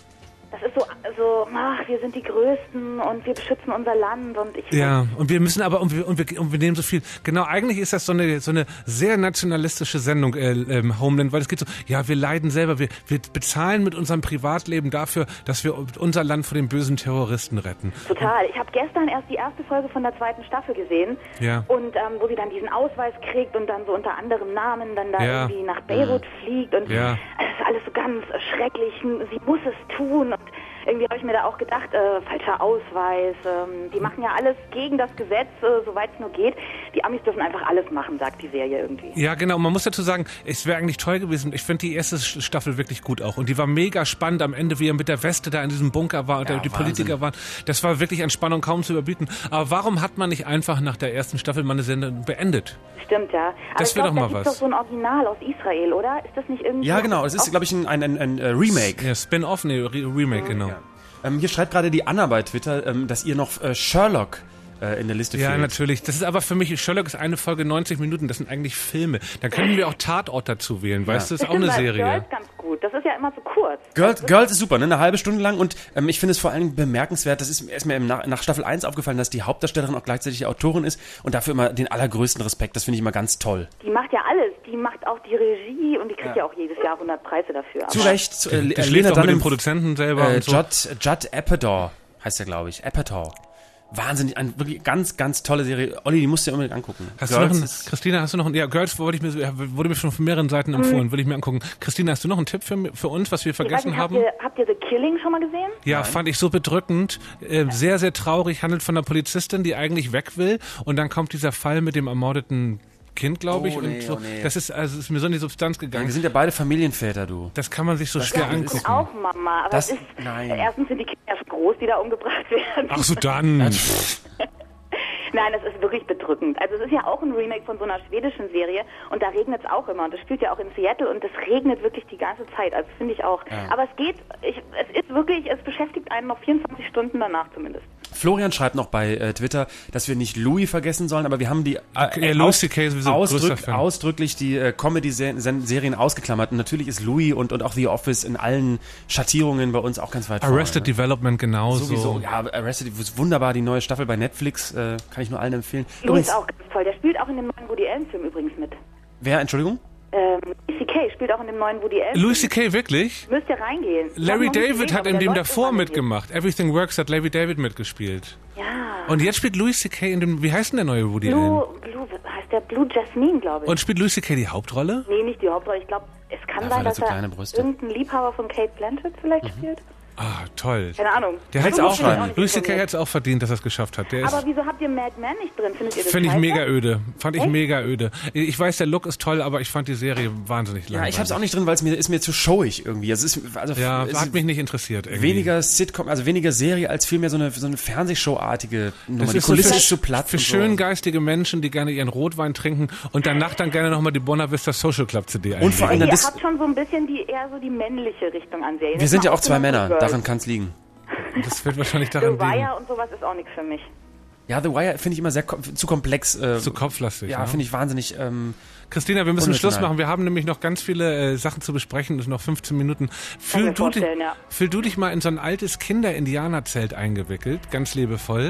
Das ist so, wir sind die Größten und wir beschützen unser Land und und wir müssen aber, und wir nehmen so viel, genau, eigentlich ist das so eine sehr nationalistische Sendung, Homeland, weil es geht so, ja, wir leiden selber, wir bezahlen mit unserem Privatleben dafür, dass wir unser Land vor den bösen Terroristen retten. Total. Ich habe gestern erst die erste Folge von der zweiten Staffel gesehen und wo sie dann diesen Ausweis kriegt und dann so unter anderem Namen dann da irgendwie nach Beirut fliegt und es ist alles so ganz schrecklich, sie muss es tun und irgendwie habe ich mir da auch gedacht, falscher Ausweis, die machen ja alles gegen das Gesetz, soweit es nur geht. Die Amis dürfen einfach alles machen, sagt die Serie irgendwie. Ja, genau. Man muss dazu sagen, es wäre eigentlich toll gewesen. Ich finde die erste Staffel wirklich gut auch. Und die war mega spannend am Ende, wie er mit der Weste da in diesem Bunker war und die Politiker waren. Das war wirklich an Spannung kaum zu überbieten. Aber warum hat man nicht einfach nach der ersten Staffel mal eine Sendung beendet? Stimmt, ja. Aber das wäre doch mal was. Da gibt doch so ein Original aus Israel, oder? Ist das nicht irgendwie... Ja, genau. Das ist, glaube ich, ein Remake. Ja, Spin-off, Remake, genau. Ja. Hier schreibt gerade die Anna bei Twitter, dass ihr noch Sherlock in der Liste fehlt. Ja, natürlich. Das ist aber für mich, Sherlock ist eine Folge 90 Minuten, das sind eigentlich Filme. Dann können wir auch Tatort dazu wählen, weißt du, das ist auch eine Serie. Girls ganz gut, das ist ja immer so kurz. Girls ist super, ne? Eine halbe Stunde lang und ich finde es vor allem bemerkenswert, das ist mir nach Staffel 1 aufgefallen, dass die Hauptdarstellerin auch gleichzeitig die Autorin ist und dafür immer den allergrößten Respekt, das finde ich immer ganz toll. Die macht ja alles, die macht auch die Regie und die kriegt ja auch jedes Jahr 100 Preise dafür. Zu Recht. Die schläft auch mit dem Produzenten selber und so. Judd Apatow heißt er, glaube ich. Apatow. Wahnsinnig, eine wirklich ganz, ganz tolle Serie. Olli, die musst du dir unbedingt angucken. Christina, hast du noch einen, Girls wurde mir schon von mehreren Seiten empfohlen, will ich mir angucken. Christina, hast du noch einen Tipp für uns, was wir vergessen haben? Habt ihr The Killing schon mal gesehen? Ja, Nein. Fand ich so bedrückend. Sehr, sehr traurig, handelt von einer Polizistin, die eigentlich weg will und dann kommt dieser Fall mit dem ermordeten Kind, glaube ich. Und so. Das ist mir so in die Substanz gegangen. Ja, wir sind ja beide Familienväter, du. Das kann man sich so schwer angucken. Ich auch Mama, aber erstens sind die Kinder schon groß, die da umgebracht werden. Ach so, dann. Nein, das ist wirklich bedrückend. Also es ist ja auch ein Remake von so einer schwedischen Serie und da regnet es auch immer und das spielt ja auch in Seattle und es regnet wirklich die ganze Zeit, also finde ich auch. Ja. Aber es beschäftigt einen noch 24 Stunden danach zumindest. Florian schreibt noch bei Twitter, dass wir nicht Louis vergessen sollen, aber wir haben die ausdrücklich die Comedy-Serien ausgeklammert. Und natürlich ist Louis und auch The Office in allen Schattierungen bei uns auch ganz weit vorne. Arrested Development genauso. Sowieso, ja, Arrested ist wunderbar, die neue Staffel bei Netflix, kann ich nur allen empfehlen. Louis ist auch ganz toll, der spielt auch in dem neuen Woody Allen-Film übrigens mit. Wer, Entschuldigung? Louis C.K. spielt auch in dem neuen Woody Allen. Louis C.K. wirklich? Müsst ihr reingehen. Larry David hat in dem davor mitgemacht. Everything Works hat Larry David mitgespielt. Ja. Und jetzt spielt Louis C.K. in dem, wie heißt denn der neue Woody Allen? Heißt der Blue Jasmine, glaube ich. Und spielt Louis C.K. die Hauptrolle? Nee, nicht die Hauptrolle. Ich glaube, es kann sein, dass er irgendein Liebhaber von Kate Blanchett vielleicht spielt. Ah, toll. Keine Ahnung. Der hat's auch Louis C.K. hat es auch verdient, dass er es geschafft hat. Aber wieso habt ihr Mad Men nicht drin? Findet ihr das Finde ich mega öde. Fand ich mega öde. Ich weiß, der Look ist toll, aber ich fand die Serie wahnsinnig langweilig. Ja, ich hab's auch nicht drin, weil es mir zu showig irgendwie. Es hat mich nicht interessiert irgendwie. Weniger Sitcom, also weniger Serie als vielmehr so eine Fernsehshow-artige Nummer. Die Kulisse ist zu platt. Für schön geistige Menschen, die gerne ihren Rotwein trinken und danach dann gerne nochmal die Buena Vista Social Club CD und vor allem ihr habt schon so ein bisschen eher so die männliche Richtung an Serien. Wir sind ja auch zwei Männer, daran kann's liegen. Das wird wahrscheinlich daran liegen. The Wire und sowas ist auch nichts für mich. Ja, The Wire finde ich immer sehr zu komplex. Zu kopflastig. Ja, finde ich wahnsinnig. Christina, wir müssen Schluss machen. Wir haben nämlich noch ganz viele Sachen zu besprechen. Es sind noch 15 Minuten. Fühl du dich mal in so ein altes Kinder-Indianerzelt eingewickelt, ganz liebevoll. Ach,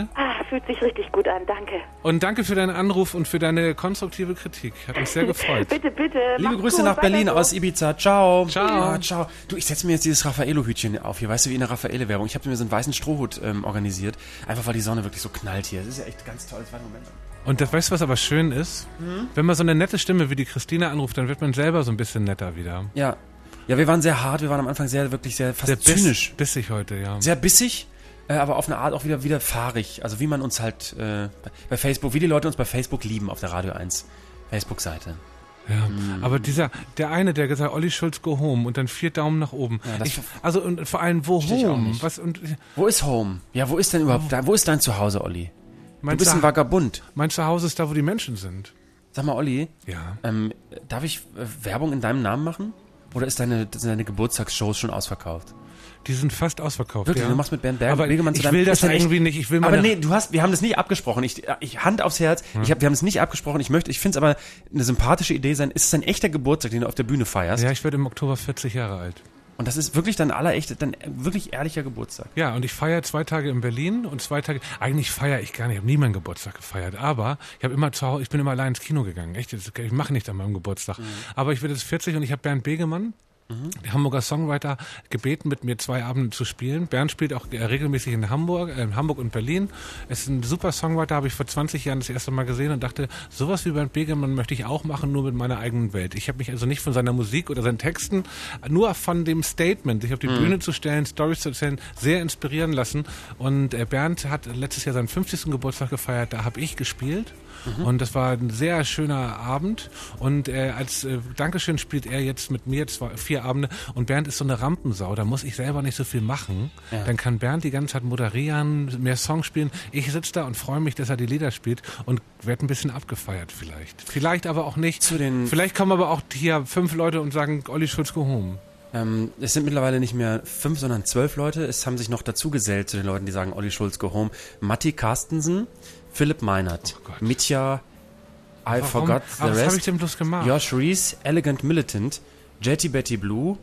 fühlt sich richtig gut an, danke. Und danke für deinen Anruf und für deine konstruktive Kritik. Hat mich sehr gefreut. Bitte. Liebe Grüße nach Berlin aus Ibiza. Ciao. Ciao. Ciao. Du, ich setze mir jetzt dieses Raffaello-Hütchen auf hier. Weißt du, wie in der Raffaele-Werbung. Ich habe mir so einen weißen Strohhut organisiert. Einfach, weil die Sonne wirklich so knallt hier. Das ist ja echt ganz toll. Moment. Und das, weißt du, was aber schön ist? Wenn man so eine nette Stimme wie die Christina anruft, dann wird man selber so ein bisschen netter wieder. Ja, wir waren sehr hart. Wir waren am Anfang wirklich sehr zynisch. Bissig heute, ja. Sehr bissig. Aber auf eine Art auch wieder fahrig. Also wie man uns halt bei Facebook, wie die Leute uns bei Facebook lieben auf der Radio 1 Facebook-Seite. Ja, aber der eine, der gesagt hat, Olli Schulz, go home und dann 4 Daumen nach oben. Ja, und vor allem, wo home? Wo ist home? Ja, wo ist denn überhaupt, wo ist dein Zuhause, Olli? Du bist ein Vagabund. Mein Zuhause ist da, wo die Menschen sind. Sag mal, Olli. Ja. Darf ich Werbung in deinem Namen machen? Oder sind deine Geburtstagsshows schon ausverkauft? Die sind fast ausverkauft. Wirklich? Ja. Du machst mit Bernd Aber Begemann ich will das irgendwie nicht. Aber nee, wir haben das nicht abgesprochen. Hand aufs Herz. Wir haben es nicht abgesprochen. Ich finde es aber eine sympathische Idee sein. Ist es ein echter Geburtstag, den du auf der Bühne feierst? Ja, ich werde im Oktober 40 Jahre alt. Und das ist wirklich dein wirklich ehrlicher Geburtstag. Ja, und ich feiere 2 Tage in Berlin und 2 Tage, eigentlich feiere ich gar nicht, ich habe nie meinen Geburtstag gefeiert, aber ich bin immer allein ins Kino gegangen, echt, ich mache nicht an meinem Geburtstag. Aber ich werde jetzt 40 und ich habe Bernd Begemann, der Hamburger Songwriter, gebeten, mit mir 2 Abende zu spielen. Bernd spielt auch regelmäßig in Hamburg und Berlin. Es ist ein super Songwriter, habe ich vor 20 Jahren das erste Mal gesehen und dachte, sowas wie Bernd Begemann möchte ich auch machen, nur mit meiner eigenen Welt. Ich habe mich also nicht von seiner Musik oder seinen Texten, nur von dem Statement, sich auf die Bühne zu stellen, Storys zu erzählen, sehr inspirieren lassen. Und Bernd hat letztes Jahr seinen 50. Geburtstag gefeiert, da habe ich gespielt. Und das war ein sehr schöner Abend und als Dankeschön spielt er jetzt mit mir 4 Abende und Bernd ist so eine Rampensau, da muss ich selber nicht so viel machen. Ja. Dann kann Bernd die ganze Zeit moderieren, mehr Songs spielen. Ich sitze da und freue mich, dass er die Lieder spielt und werde ein bisschen abgefeiert vielleicht. Vielleicht aber auch nicht. Vielleicht kommen aber auch hier 5 Leute und sagen, Olli Schulz, go home. Es sind mittlerweile nicht mehr 5, sondern 12 Leute. Es haben sich noch dazu gesellt zu den Leuten, die sagen, Olli Schulz, go home. Matti Carstensen, Philipp Meinert, Mitya, I Forgot the Rest, was habe ich denn bloß gemacht? Josh Reese, Elegant Militant, Jetty Betty Blue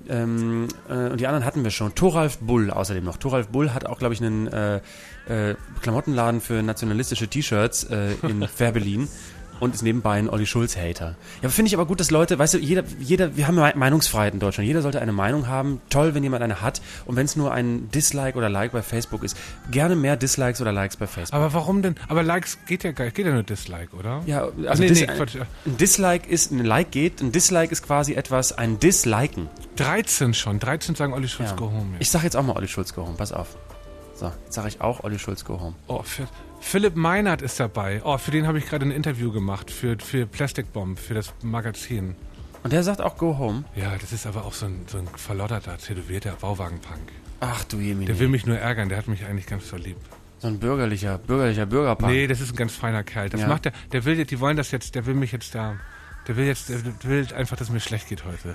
und die anderen hatten wir schon. Thoralf Bull außerdem noch. Thoralf Bull hat auch, glaube ich, einen Klamottenladen für nationalistische T-Shirts in Fährberlin. Und ist nebenbei ein Olli Schulz-Hater. Ja, finde ich aber gut, dass Leute, weißt du, wir haben Meinungsfreiheit in Deutschland. Jeder sollte eine Meinung haben. Toll, wenn jemand eine hat. Und wenn es nur ein Dislike oder Like bei Facebook ist, gerne mehr Dislikes oder Likes bei Facebook. Aber warum denn? Aber Likes geht ja nur Dislike, oder? Ja, also ein Dislike ist, ein Like geht, ein Dislike ist quasi ein Disliken. 13 sagen Olli Schulz, go home. Ja. Ich sag jetzt auch mal Olli Schulz, go home, pass auf. So, jetzt sage ich auch Olli Schulz, go home. Oh, Philipp Meinert ist dabei. Oh, für den habe ich gerade ein Interview gemacht, für Plastic Bomb, für das Magazin. Und der sagt auch go home? Ja, das ist aber auch so ein verlotterter, tätowierter Bauwagenpunk. Ach du Jemine. Der will mich nur ärgern, der hat mich eigentlich ganz so lieb. So ein bürgerlicher Bürgerpunk. Nee, das ist ein ganz feiner Kerl. Das macht der will einfach, dass es mir schlecht geht heute.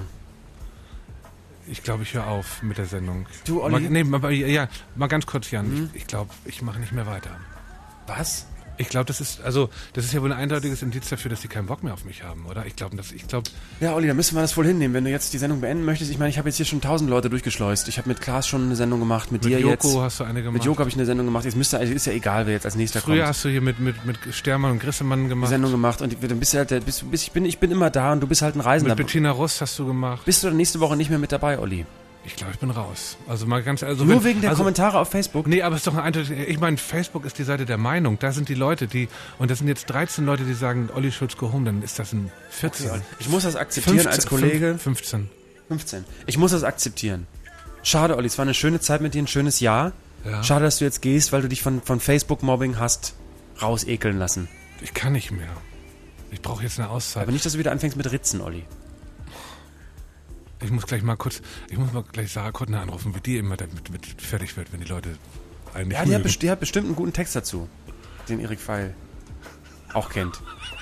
Ich glaube, ich höre auf mit der Sendung. Du, Olli? Mal ganz kurz, Jan. Ich glaube, ich mache nicht mehr weiter. Was? Ich glaube, das ist ja wohl ein eindeutiges Indiz dafür, dass die keinen Bock mehr auf mich haben, oder? Ja, Olli, da müssen wir das wohl hinnehmen. Wenn du jetzt die Sendung beenden möchtest, ich meine, ich habe jetzt hier schon 1000 Leute durchgeschleust. Ich habe mit Klaas schon eine Sendung gemacht, mit dir Joko jetzt. Mit Joko hast du eine gemacht. Mit Joko habe ich eine Sendung gemacht. Jetzt ist ja egal, wer jetzt als nächster kommt. Früher hast du hier mit Stermann und Grissemann gemacht. Eine Sendung gemacht und dann bist du halt, ich bin immer da und du bist halt ein Reisender. Mit Bettina Russ hast du gemacht. Bist du dann nächste Woche nicht mehr mit dabei, Olli? Ich glaube, ich bin raus. Nur wegen der Kommentare auf Facebook? Nee, aber es ist doch ich meine, Facebook ist die Seite der Meinung. Da sind die Leute, und das sind jetzt 13 Leute, die sagen, Olli Schulz, go home, dann ist das ein 14. Okay, ich muss das akzeptieren 15, als Kollege. 15. Ich muss das akzeptieren. Schade, Olli, es war eine schöne Zeit mit dir, ein schönes Jahr. Ja. Schade, dass du jetzt gehst, weil du dich von Facebook-Mobbing hast rausekeln lassen. Ich kann nicht mehr. Ich brauche jetzt eine Auszeit. Aber nicht, dass du wieder anfängst mit Ritzen, Olli. Ich muss mal gleich Sarah Kuttner anrufen, wie die immer damit fertig wird, wenn die Leute einen nicht mögen. Die hat bestimmt einen guten Text dazu, den Erik Pfeil auch kennt.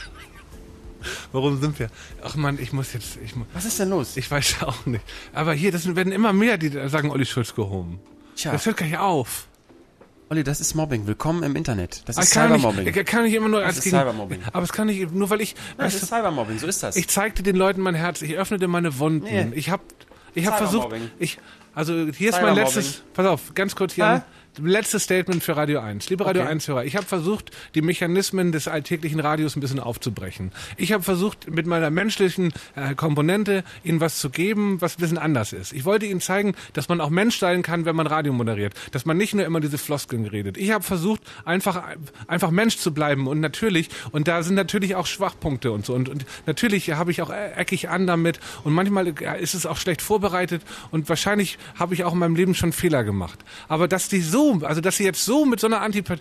Warum sind wir? Ach Mann, Was ist denn los? Ich weiß auch nicht. Aber hier, werden immer mehr, die sagen, Olli Schulz, go home. Tja. Das hört gar nicht auf. Olli, das ist Mobbing. Willkommen im Internet. Das ist Cybermobbing. Ich kann nicht immer nur als Cybermobbing. Aber es kann nicht, nur weil ich... Das ist Cybermobbing, so ist das. Ich zeigte den Leuten mein Herz, ich öffnete meine Wunden. Nee. Ich hab versucht... hier ist mein letztes... Pass auf, ganz kurz hier. letztes Statement für Radio 1. Liebe Radio 1-Hörer, ich habe versucht, die Mechanismen des alltäglichen Radios ein bisschen aufzubrechen. Ich habe versucht, mit meiner menschlichen Komponente Ihnen was zu geben, was ein bisschen anders ist. Ich wollte Ihnen zeigen, dass man auch Mensch sein kann, wenn man Radio moderiert. Dass man nicht nur immer diese Floskeln redet. Ich habe versucht, einfach Mensch zu bleiben und da sind natürlich auch Schwachpunkte und so. Und natürlich habe ich auch eckig an damit und manchmal ist es auch schlecht vorbereitet und wahrscheinlich habe ich auch in meinem Leben schon Fehler gemacht. Aber dass sie jetzt so mit so einer Antipathie,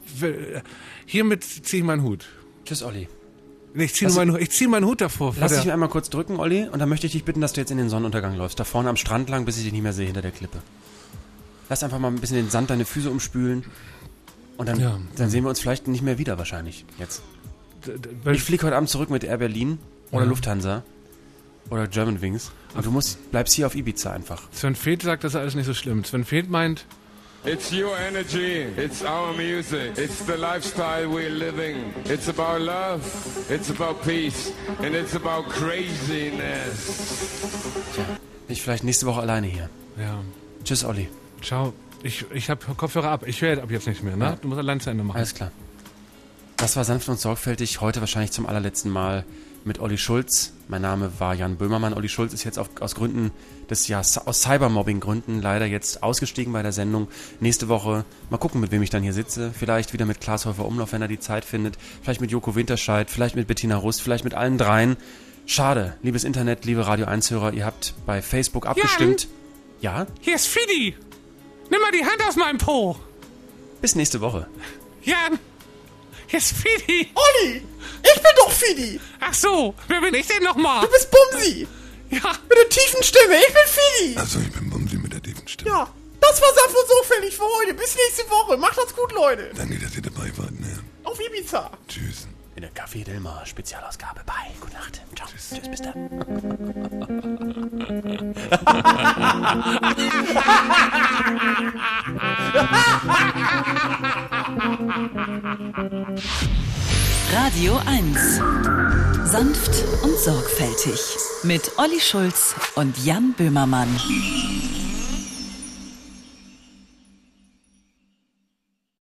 hiermit ziehe ich meinen Hut. Tschüss, Olli. Ich ziehe meinen Hut davor. Lass dich einmal kurz drücken, Olli, und dann möchte ich dich bitten, dass du jetzt in den Sonnenuntergang läufst. Da vorne am Strand lang, bis ich dich nicht mehr sehe hinter der Klippe. Lass einfach mal ein bisschen den Sand deine Füße umspülen und dann sehen wir uns vielleicht nicht mehr wieder wahrscheinlich jetzt. Ich fliege heute Abend zurück mit Air Berlin oder Lufthansa oder Germanwings und du bleibst hier auf Ibiza einfach. Sven Feth sagt, das ist alles nicht so schlimm. Sven Feth meint... It's your energy, it's our music, it's the lifestyle we're living. It's about love, it's about peace and it's about craziness. Tja, bin ich vielleicht nächste Woche alleine hier. Ja. Tschüss, Olli. Ciao. Ich habe Kopfhörer ab. Ich höre ab jetzt nicht mehr, ne? Ja. Du musst allein zu Ende machen. Alles klar. Das war sanft und sorgfältig. Heute wahrscheinlich zum allerletzten Mal mit Olli Schulz. Mein Name war Jan Böhmermann. Olli Schulz ist jetzt aus Gründen aus Cybermobbing-Gründen leider jetzt ausgestiegen bei der Sendung. Nächste Woche mal gucken, mit wem ich dann hier sitze. Vielleicht wieder mit Klaas Häufer-Umlauf, wenn er die Zeit findet. Vielleicht mit Joko Winterscheid, vielleicht mit Bettina Rust, vielleicht mit allen dreien. Schade, liebes Internet, liebe Radio 1-Hörer, ihr habt bei Facebook abgestimmt. Jan, ja? Hier ist Fidi. Nimm mal die Hand aus meinem Po. Bis nächste Woche. Jan, hier ist Fidi. Olli, ich bin doch Fidi. Ach so, wer bin ich denn nochmal? Du bist Bumsi. Ja. Mit der tiefen Stimme, ich bin Fidi. Also ich bin Bumsi mit der tiefen Stimme. Ja, das war sanft und sorgfältig für heute. Bis nächste Woche. Macht das gut, Leute. Danke, dass ihr dabei wart. Ne? Auf Ibiza. Tschüss. In der Café Del Mar Spezialausgabe. Bye. Gute Nacht. Ciao. Tschüss, bis dann. Radio 1. Sanft und sorgfältig. Mit Olli Schulz und Jan Böhmermann.